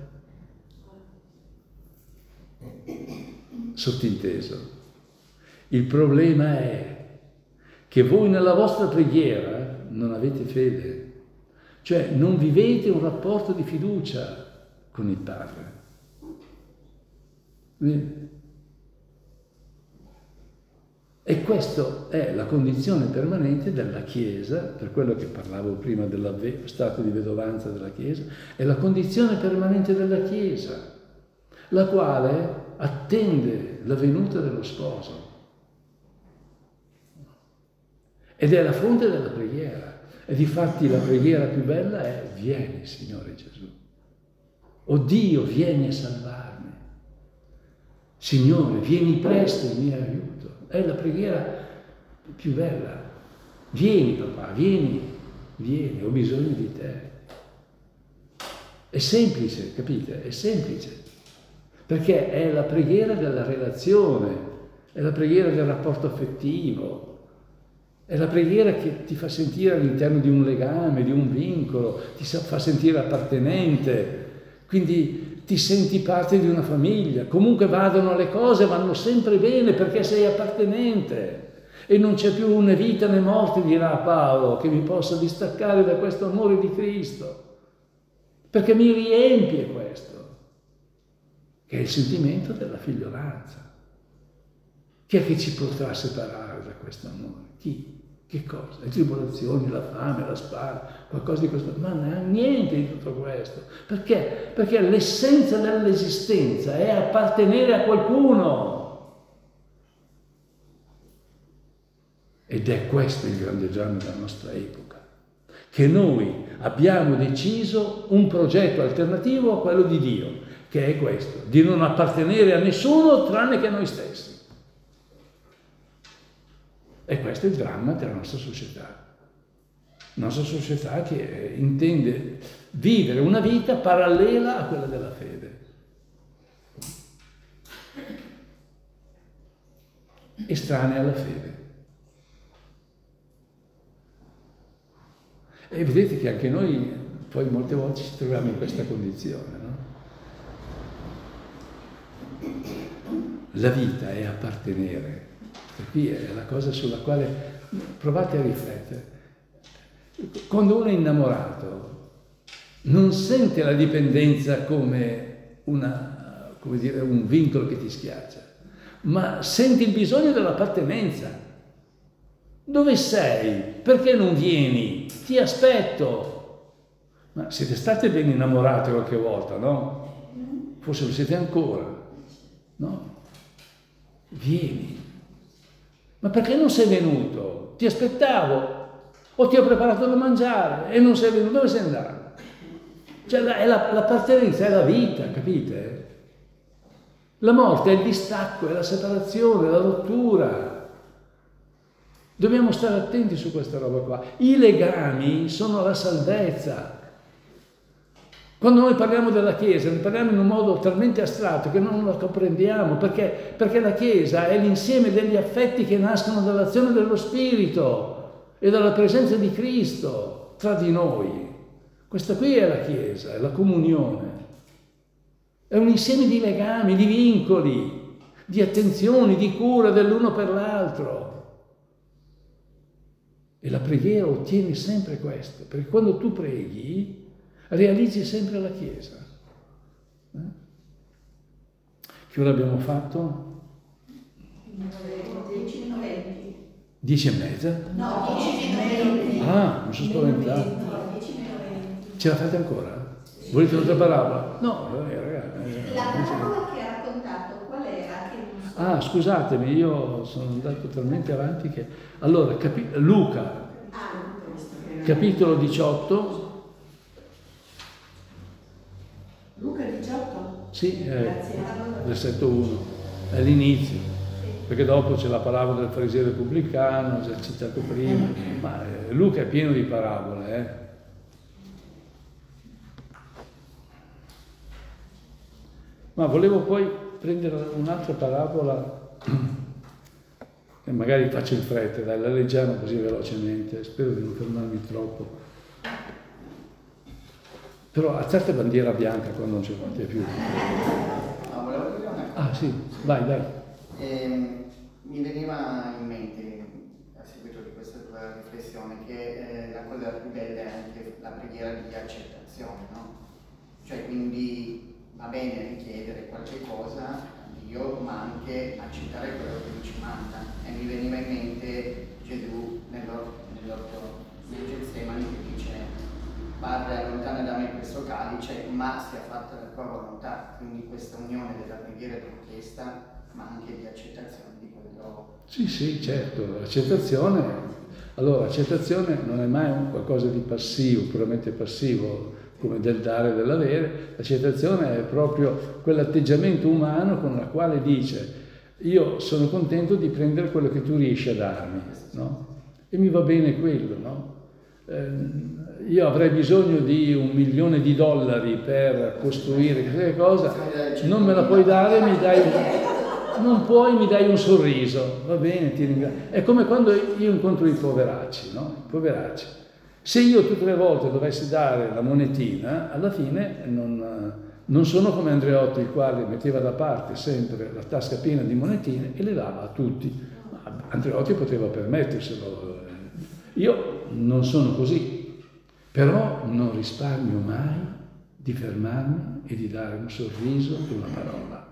Sottinteso, il problema è che voi nella vostra preghiera non avete fede, cioè non vivete un rapporto di fiducia con il Padre. E questa è la condizione permanente della Chiesa, per quello che parlavo prima dello stato di vedovanza della Chiesa, è la condizione permanente della Chiesa, la quale attende la venuta dello sposo. Ed è la fonte della preghiera. E difatti la preghiera più bella è: vieni, Signore Gesù. O Dio, vieni a salvarmi. Signore, vieni presto in mio aiuto. È la preghiera più bella. Vieni, papà, vieni, ho bisogno di te. È semplice, capite? È semplice. Perché è la preghiera della relazione, è la preghiera del rapporto affettivo. È la preghiera che ti fa sentire all'interno di un legame, di un vincolo, ti fa sentire appartenente, quindi ti senti parte di una famiglia. Comunque vadano le cose, vanno sempre bene perché sei appartenente e non c'è più né vita né morte, dirà Paolo, che mi possa distaccare da questo amore di Cristo, perché mi riempie questo, che è il sentimento della figliolanza. Chi è che ci potrà separare da questo amore? Chi? Che cosa? Le tribolazioni, la fame, la spada, qualcosa di questo? Ma non è niente di tutto questo. Perché? Perché l'essenza dell'esistenza è appartenere a qualcuno. Ed è questo il grande dramma della nostra epoca, che noi abbiamo deciso un progetto alternativo a quello di Dio, che è questo, di non appartenere a nessuno tranne che a noi stessi. E questo è il dramma della nostra società. La nostra società che intende vivere una vita parallela a quella della fede. Estranea alla fede. E vedete che anche noi poi molte volte ci troviamo in questa condizione, no? La vita è appartenere. E qui è la cosa sulla quale provate a riflettere. Quando uno è innamorato non sente la dipendenza come un vincolo che ti schiaccia, ma senti il bisogno dell'appartenenza. Dove sei? Perché non vieni? Ti aspetto. Ma siete state ben innamorate qualche volta, no? Forse lo siete ancora, no? Vieni. Ma perché non sei venuto? Ti aspettavo, o ti ho preparato da mangiare e non sei venuto, dove sei andato? Cioè l'appartenenza è la vita, capite? La morte è il distacco, è la separazione, la rottura. Dobbiamo stare attenti su questa roba qua. I legami sono la salvezza. Quando noi parliamo della Chiesa, ne parliamo in un modo talmente astratto che non lo comprendiamo, perché la Chiesa è l'insieme degli affetti che nascono dall'azione dello Spirito e dalla presenza di Cristo tra di noi. Questa qui è la Chiesa, è la comunione. È un insieme di legami, di vincoli, di attenzioni, di cura dell'uno per l'altro. E la preghiera ottiene sempre questo, perché quando tu preghi realizzi sempre la Chiesa. Che ora abbiamo fatto? 10:20. 10:30? No, 10:20. Ah, mi sono spaventato. 10:20. Ce la fate ancora? Volete un'altra parabola? No, ragazzi. La parabola che ha raccontato, qual era? Che non so. Scusatemi, io sono andato talmente avanti che... Allora, Luca, capitolo 18. Luca 18? Sì, Grazie. versetto 1, è l'inizio, perché dopo c'è la parabola del fariseo repubblicano, già citato prima, ma Luca è pieno di parabole. Ma volevo poi prendere un'altra parabola, e magari faccio in fretta, dai, la leggiamo così velocemente, spero di non fermarmi troppo. Però alzate bandiera bianca quando non ce la fate più. No, volevo dire una cosa. Ah sì, vai. Mi veniva in mente, a seguito di questa tua riflessione, che la cosa più bella è anche la preghiera di accettazione, no? Cioè, quindi va bene richiedere qualche cosa a Dio, ma anche accettare quello che Lui ci manda. E mi veniva in mente Gesù nell'orto nel Getsemani che dice: Padre, allontana da me questo calice, ma sia fatta la tua volontà. Quindi questa unione della preghiera di richiesta, ma anche di accettazione di quello. Sì, certo, l'accettazione. Allora, l'accettazione non è mai un qualcosa di passivo, puramente passivo, come del dare e dell'avere. L'accettazione è proprio quell'atteggiamento umano con il quale dice: io sono contento di prendere quello che tu riesci a darmi, no? E mi va bene quello, no? Io avrei bisogno di $1 milione per costruire questa cosa, non me la puoi dare, non puoi, mi dai un sorriso, va bene, ti ringrazio. È come quando io incontro i poveracci, no? I poveracci. Se io tutte le volte dovessi dare la monetina, alla fine non sono come Andreotti, il quale metteva da parte sempre la tasca piena di monetine e le dava a tutti. Andreotti poteva permetterselo. Io non sono così, però non risparmio mai di fermarmi e di dare un sorriso e una parola.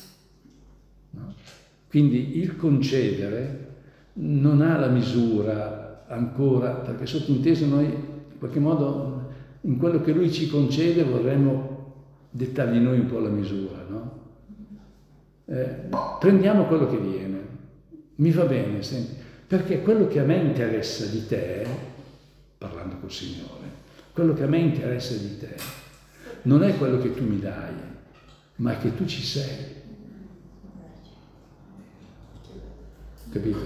No? Quindi il concedere non ha la misura ancora, perché sottinteso noi in qualche modo in quello che lui ci concede vorremmo dettargli noi un po' la misura, no? Prendiamo quello che viene, mi va bene, senti. Perché quello che a me interessa di te, parlando col Signore, quello che a me interessa di te non è quello che tu mi dai, ma è che tu ci sei. Capite?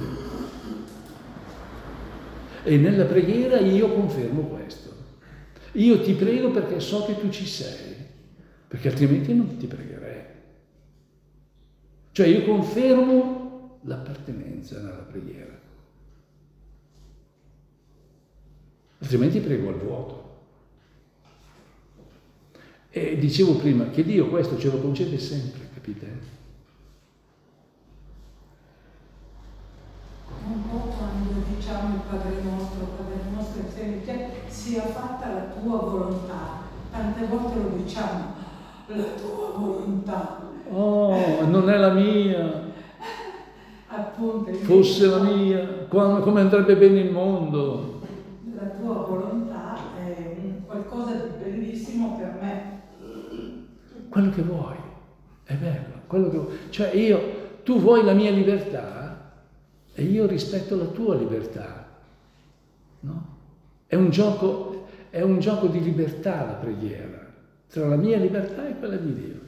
E nella preghiera io confermo questo. Io ti prego perché so che tu ci sei, perché altrimenti non ti pregherei. Cioè io confermo l'appartenenza nella preghiera. Altrimenti prego al vuoto. E dicevo prima che Dio questo ce lo concede sempre, capite? Un po' quando diciamo il Padre nostro che sei in te, sia fatta la tua volontà. Tante volte lo diciamo, la tua volontà. Oh, non è la mia. Appunto. Fosse la mia, come andrebbe bene il mondo. La tua volontà è qualcosa di bellissimo per me. Quello che vuoi, è bello, quello che vuoi. Cioè tu vuoi la mia libertà e io rispetto la tua libertà, no? È un gioco di libertà la preghiera, tra la mia libertà e quella di Dio.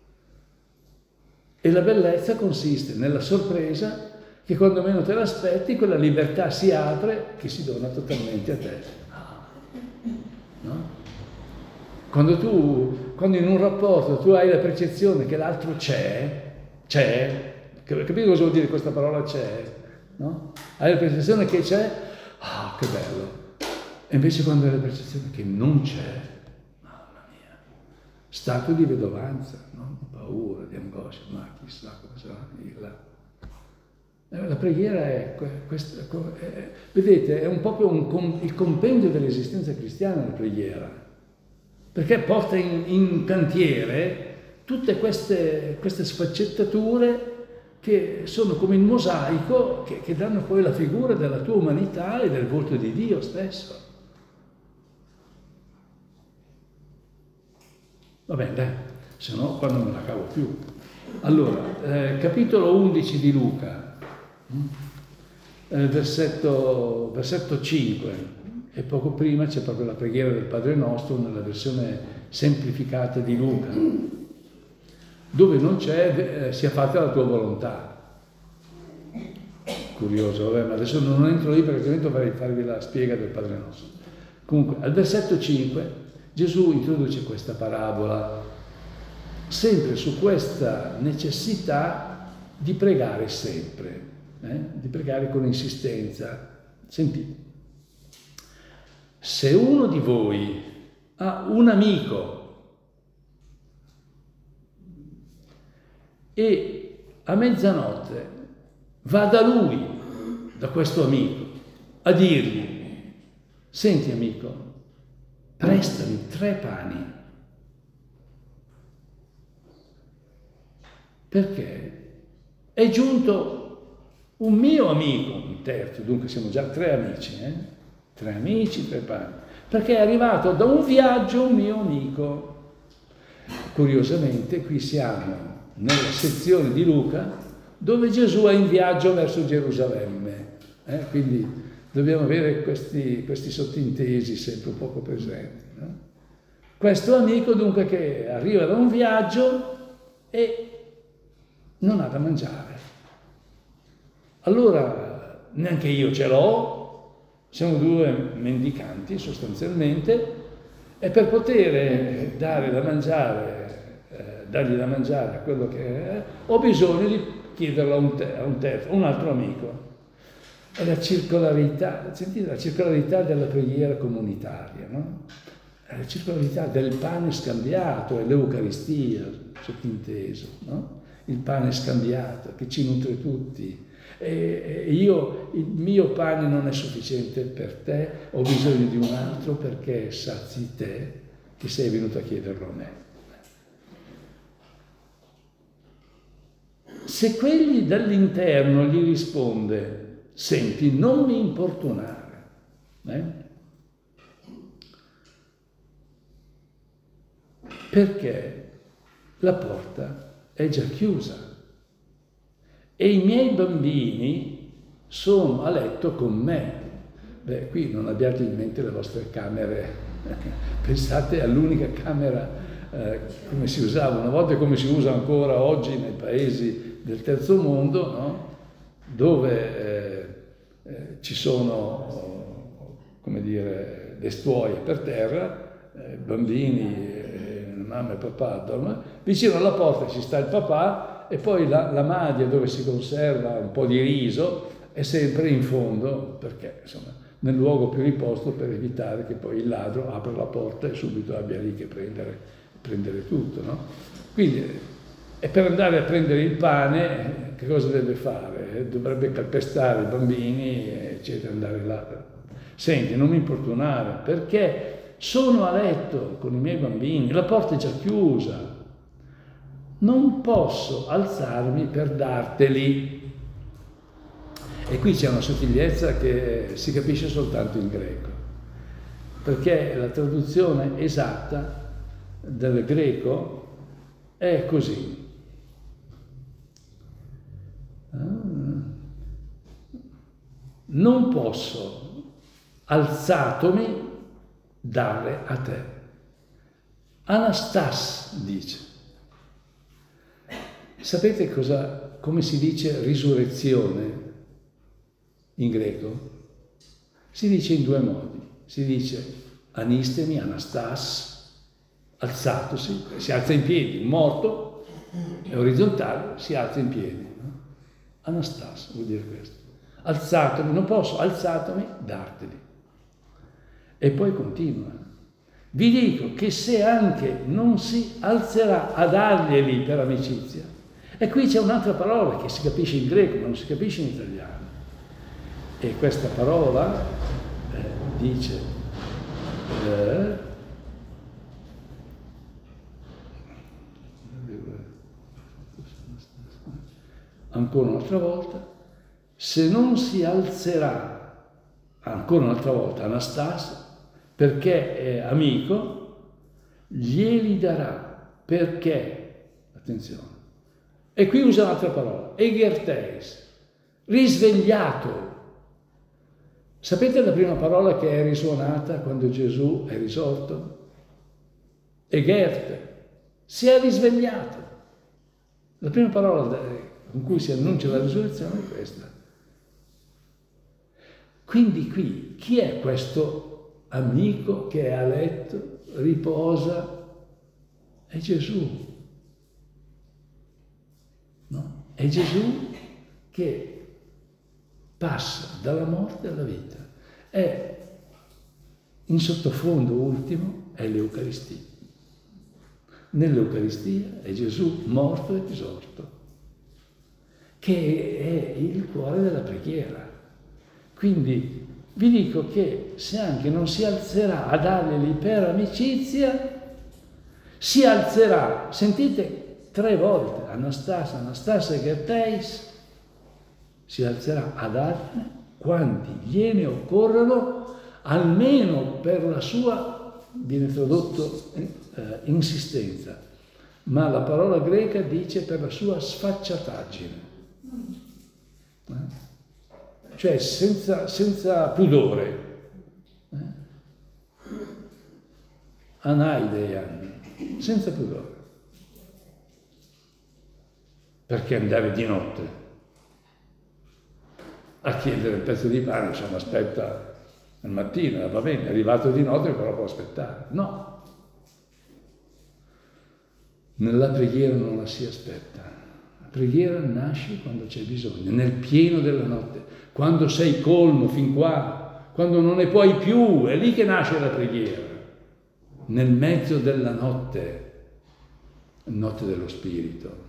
E la bellezza consiste nella sorpresa che quando meno te l'aspetti quella libertà si apre, che si dona totalmente a te. No? Quando in un rapporto tu hai la percezione che l'altro c'è, capite cosa vuol dire questa parola c'è? No? Hai la percezione che c'è, che bello. E invece quando hai la percezione che non c'è, mamma mia, stato di vedovanza, no? Di paura, di angoscia, ma chissà cosa sarà là. La preghiera è questa, vedete, è un po' il compendio dell'esistenza cristiana la preghiera, perché porta in cantiere tutte queste sfaccettature che sono come il mosaico che danno poi la figura della tua umanità e del volto di Dio stesso. Va bene, dai, se no qua non me la cavo più. Allora, capitolo 11 di Luca. Versetto 5 e poco prima c'è proprio la preghiera del Padre Nostro nella versione semplificata di Luca, dove non c'è sia fatta la tua volontà. Curioso, vabbè, ma adesso non entro lì perché altrimenti dovrei farvi la spiega del Padre Nostro. Comunque, al versetto 5 Gesù introduce questa parabola sempre su questa necessità di pregare sempre. Di pregare con insistenza. Sentite, se uno di voi ha un amico e a mezzanotte va da lui, da questo amico, a dirgli: senti amico, prestami 3 pani, perché è giunto un mio amico, un terzo, dunque siamo già 3 amici, 3 amici, 3 pani, perché è arrivato da un viaggio un mio amico. Curiosamente qui siamo nella sezione di Luca dove Gesù è in viaggio verso Gerusalemme, quindi dobbiamo avere questi sottintesi sempre un poco presenti. No? Questo amico dunque che arriva da un viaggio e non ha da mangiare. Allora, neanche io ce l'ho, siamo 2 mendicanti sostanzialmente, e per poter dargli da mangiare a quello che è, ho bisogno di chiederlo a un altro amico. È la circolarità, sentite la circolarità della preghiera comunitaria, no? È la circolarità del pane scambiato, è l'Eucaristia, sottinteso, no? Il pane scambiato che ci nutre tutti. E il mio pane non è sufficiente per te, ho bisogno di un altro perché sazi te che sei venuto a chiederlo a me. Se quelli dall'interno gli risponde: senti, non mi importunare, perché la porta è già chiusa. E i miei bambini sono a letto con me. Beh, qui non abbiate in mente le vostre camere, pensate all'unica camera come si usava una volta e come si usa ancora oggi nei paesi del terzo mondo, no? Dove ci sono, come dire, le stuoie per terra, bambini, mamma e papà dormono, vicino alla porta ci sta il papà, e poi la madia dove si conserva un po' di riso è sempre in fondo, perché insomma nel luogo più riposto, per evitare che poi il ladro apra la porta e subito abbia lì che prendere tutto, no? Quindi, e per andare a prendere il pane, che cosa deve fare? Dovrebbe calpestare i bambini, eccetera, andare là. Senti, non mi importunare, perché sono a letto con i miei bambini, la porta è già chiusa. Non posso alzarmi per darteli. E qui c'è una sottigliezza che si capisce soltanto in greco, perché la traduzione esatta del greco è così. Non posso, alzatomi, dare a te. Anastas dice. Sapete come si dice risurrezione in greco? Si dice in 2 modi. Si dice anistemi, anastas, alzatosi, si alza in piedi, un morto è orizzontale, si alza in piedi. No? Anastas vuol dire questo. Alzatomi, non posso, alzatomi, darteli. E poi continua. Vi dico che se anche non si alzerà a darglieli per amicizia, e qui c'è un'altra parola che si capisce in greco ma non si capisce in italiano, e questa parola dice ancora un'altra volta, se non si alzerà ancora un'altra volta Anastas, perché è amico, glieli darà, perché, attenzione, e qui usa un'altra parola, egerteis, risvegliato. Sapete la prima parola che è risuonata quando Gesù è risorto? Egerte, si è risvegliato. La prima parola con cui si annuncia la risurrezione è questa. Quindi qui, chi è questo amico che è a letto, riposa? È Gesù. No? È Gesù che passa dalla morte alla vita. È in sottofondo ultimo è l'Eucaristia. Nell'Eucaristia è Gesù morto e risorto, che è il cuore della preghiera. Quindi vi dico che se anche non si alzerà a darglieli per amicizia, si alzerà, sentite 3 volte, Anastas, Anastas egerteis, si alzerà a darne quanti gliene occorrono, almeno per la sua, viene tradotto, insistenza, ma la parola greca dice per la sua sfacciataggine. Cioè senza pudore. Anaideian, senza pudore. Perché andare di notte a chiedere il pezzo di pane, insomma, aspetta al mattino, va bene, è arrivato di notte, però può aspettare. No. Nella preghiera non la si aspetta. La preghiera nasce quando c'è bisogno, nel pieno della notte, quando sei colmo fin qua, quando non ne puoi più, è lì che nasce la preghiera. Nel mezzo della notte dello spirito.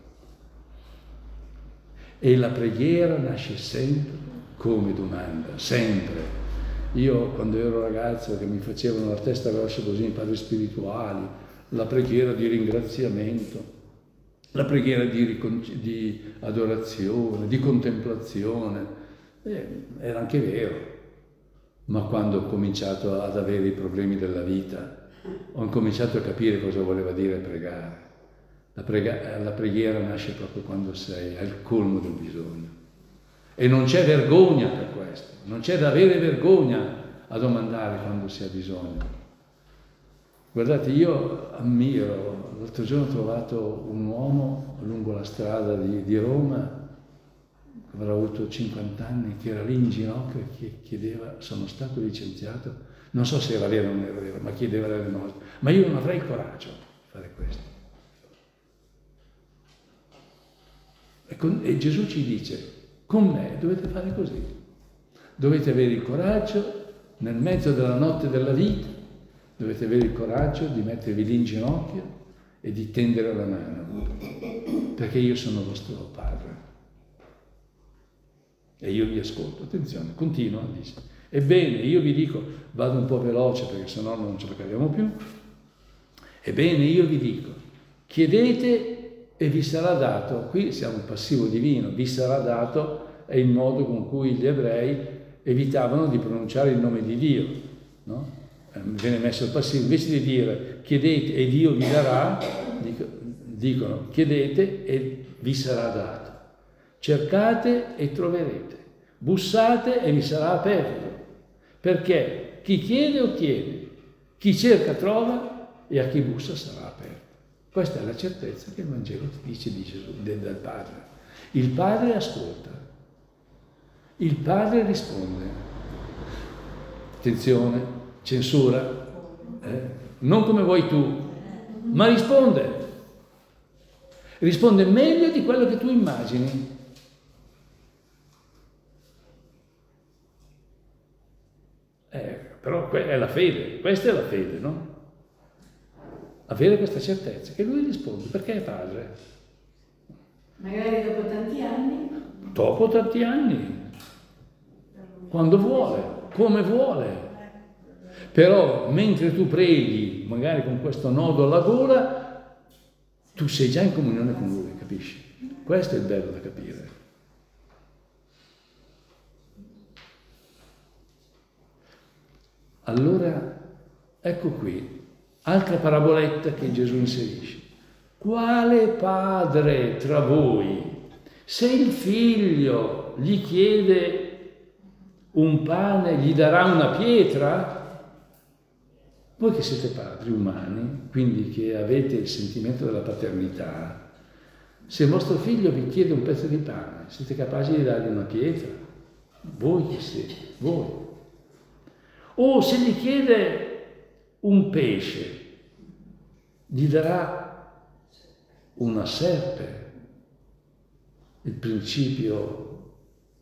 E la preghiera nasce sempre come domanda, sempre. Io quando ero ragazzo che mi facevano la testa grossa così i padri spirituali, la preghiera di ringraziamento, la preghiera di adorazione, di contemplazione, era anche vero, ma quando ho cominciato ad avere i problemi della vita, ho incominciato a capire cosa voleva dire pregare. La preghiera nasce proprio quando sei al colmo del bisogno. E non c'è vergogna per questo, non c'è da avere vergogna a domandare quando si ha bisogno. Guardate, io ammiro, l'altro giorno ho trovato un uomo lungo la strada di Roma, avrà avuto 50 anni, che era lì in ginocchio e che chiedeva, sono stato licenziato, non so se era vero o non era vero, ma chiedeva l'elemosina. Ma io non avrei il coraggio di fare questo. E Gesù ci dice, con me dovete fare così, dovete avere il coraggio nel mezzo della notte della vita, dovete avere il coraggio di mettervi lì in ginocchio e di tendere la mano, perché io sono vostro Padre. E io vi ascolto. Attenzione, continua, dice. Ebbene, io vi dico, vado un po' veloce perché sennò non ce la caviamo più. Ebbene, io vi dico, chiedete e vi sarà dato. Qui siamo un passivo divino, vi sarà dato è il modo con cui gli ebrei evitavano di pronunciare il nome di Dio, no? Viene messo il passivo, invece di dire chiedete e Dio vi darà, dicono chiedete e vi sarà dato, cercate e troverete, bussate e vi sarà aperto, perché chi chiede ottiene, chi cerca trova e a chi bussa sarà aperto. Questa è la certezza che il Vangelo dice di Gesù, del Padre. Il Padre ascolta, il Padre risponde. Attenzione, censura, non come vuoi tu, ma risponde meglio di quello che tu immagini. Però è la fede, questa è la fede, no? Avere questa certezza, che lui risponde, perché è padre. Magari dopo tanti anni. Dopo tanti anni, quando vuole, come vuole. Però mentre tu preghi, magari con questo nodo alla gola, tu sei già in comunione con lui, capisci? Questo è il bello da capire. Allora, ecco qui, altra paraboletta che Gesù inserisce. Quale padre tra voi, se il figlio gli chiede un pane, gli darà una pietra? Voi che siete padri umani, quindi che avete il sentimento della paternità, se il vostro figlio vi chiede un pezzo di pane, siete capaci di dargli una pietra? Voi che siete? Voi. O se gli chiede un pesce, gli darà una serpe, il principio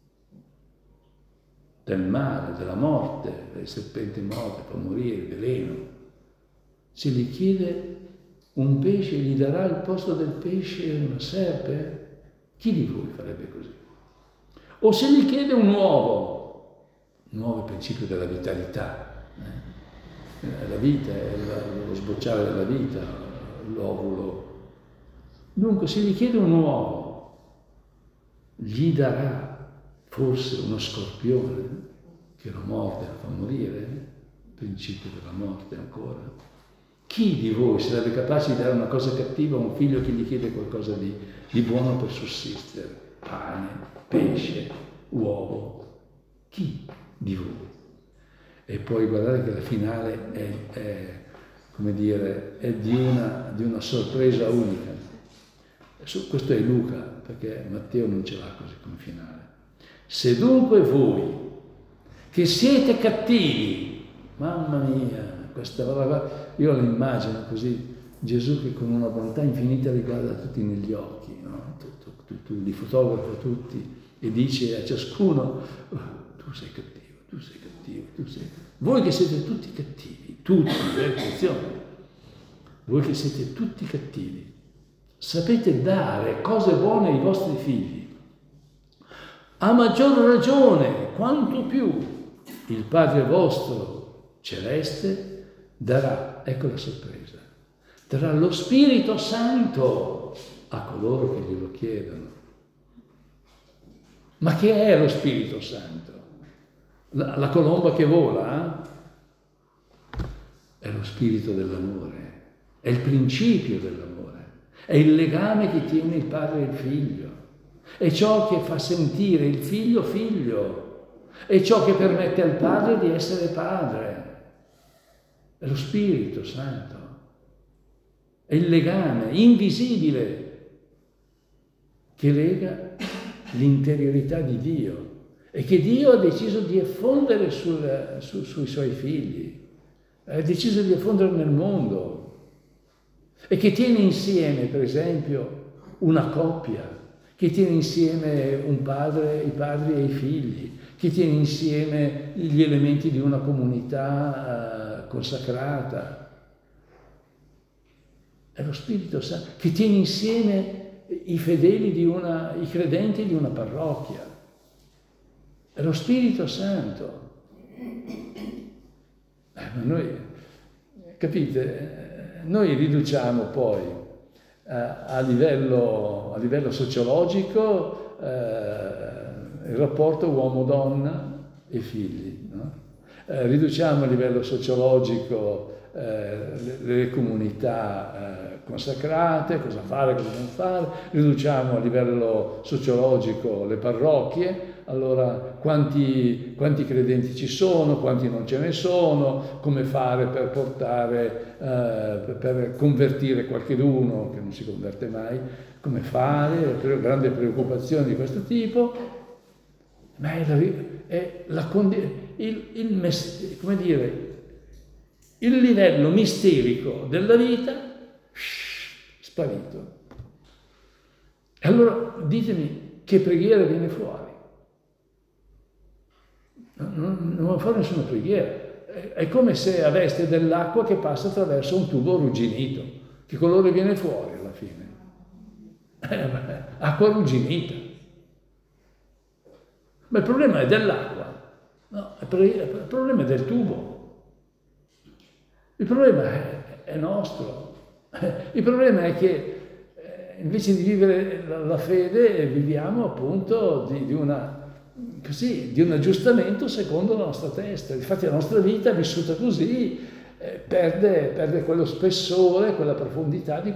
del male, della morte, le serpenti morte, fa morire, il veleno. Se gli chiede un pesce, gli darà al posto del pesce una serpe? Chi di voi farebbe così? O se gli chiede un uovo, il nuovo principio della vitalità. La vita è lo sbocciare della vita, l'ovulo. Dunque, se gli chiede un uovo, gli darà forse uno scorpione che lo morde, lo fa morire, il principio della morte ancora. Chi di voi sarebbe capace di dare una cosa cattiva a un figlio che gli chiede qualcosa di buono per sussistere? Pane, pesce, uovo. Chi di voi? E poi guardate che la finale è come dire, è di una sorpresa unica. Questo è Luca, perché Matteo non ce l'ha così come finale. Se dunque voi, che siete cattivi, mamma mia, questa parola, io la immagino così, Gesù che con una bontà infinita li guarda tutti negli occhi, no? Li fotografa tutti e dice a ciascuno, tu sei cattivo, tu sei cattivo, tu sei cattivo. Voi che siete tutti cattivi, tutti, attenzione, voi che siete tutti cattivi, sapete dare cose buone ai vostri figli, a maggior ragione, quanto più il Padre vostro celeste darà, ecco la sorpresa, darà lo Spirito Santo a coloro che glielo chiedono. Ma che è lo Spirito Santo? La colomba che vola? È lo spirito dell'amore, è il principio dell'amore, è il legame che tiene il padre e il figlio, è ciò che fa sentire il figlio figlio, è ciò che permette al padre di essere padre, è lo Spirito Santo, è il legame invisibile che lega l'interiorità di Dio e che Dio ha deciso di effondere sui suoi figli, ha deciso di effondere nel mondo e che tiene insieme, per esempio, una coppia, che tiene insieme un padre, i padri e i figli, che tiene insieme gli elementi di una comunità consacrata. È lo Spirito Santo che tiene insieme i fedeli i credenti di una parrocchia. È lo Spirito Santo. Ma noi, capite, noi riduciamo poi a livello sociologico il rapporto uomo-donna e figli, no? Riduciamo a livello sociologico le comunità consacrate, cosa fare, cosa non fare, riduciamo a livello sociologico le parrocchie, allora quanti credenti ci sono, quanti non ce ne sono, come fare per per convertire qualcheduno che non si converte mai, come fare, grande preoccupazione di questo tipo, ma è come dire, il livello misterico della vita sparito. E allora ditemi che preghiera viene fuori. Non va a fare nessuna preghiera. È come se aveste dell'acqua che passa attraverso un tubo arrugginito. Che colore viene fuori alla fine? Acqua arrugginita. Ma il problema è dell'acqua, no, il problema è del tubo. Il problema è nostro. Il problema è che invece di vivere la fede viviamo appunto di un aggiustamento secondo la nostra testa. Infatti la nostra vita vissuta così perde quello spessore, quella profondità di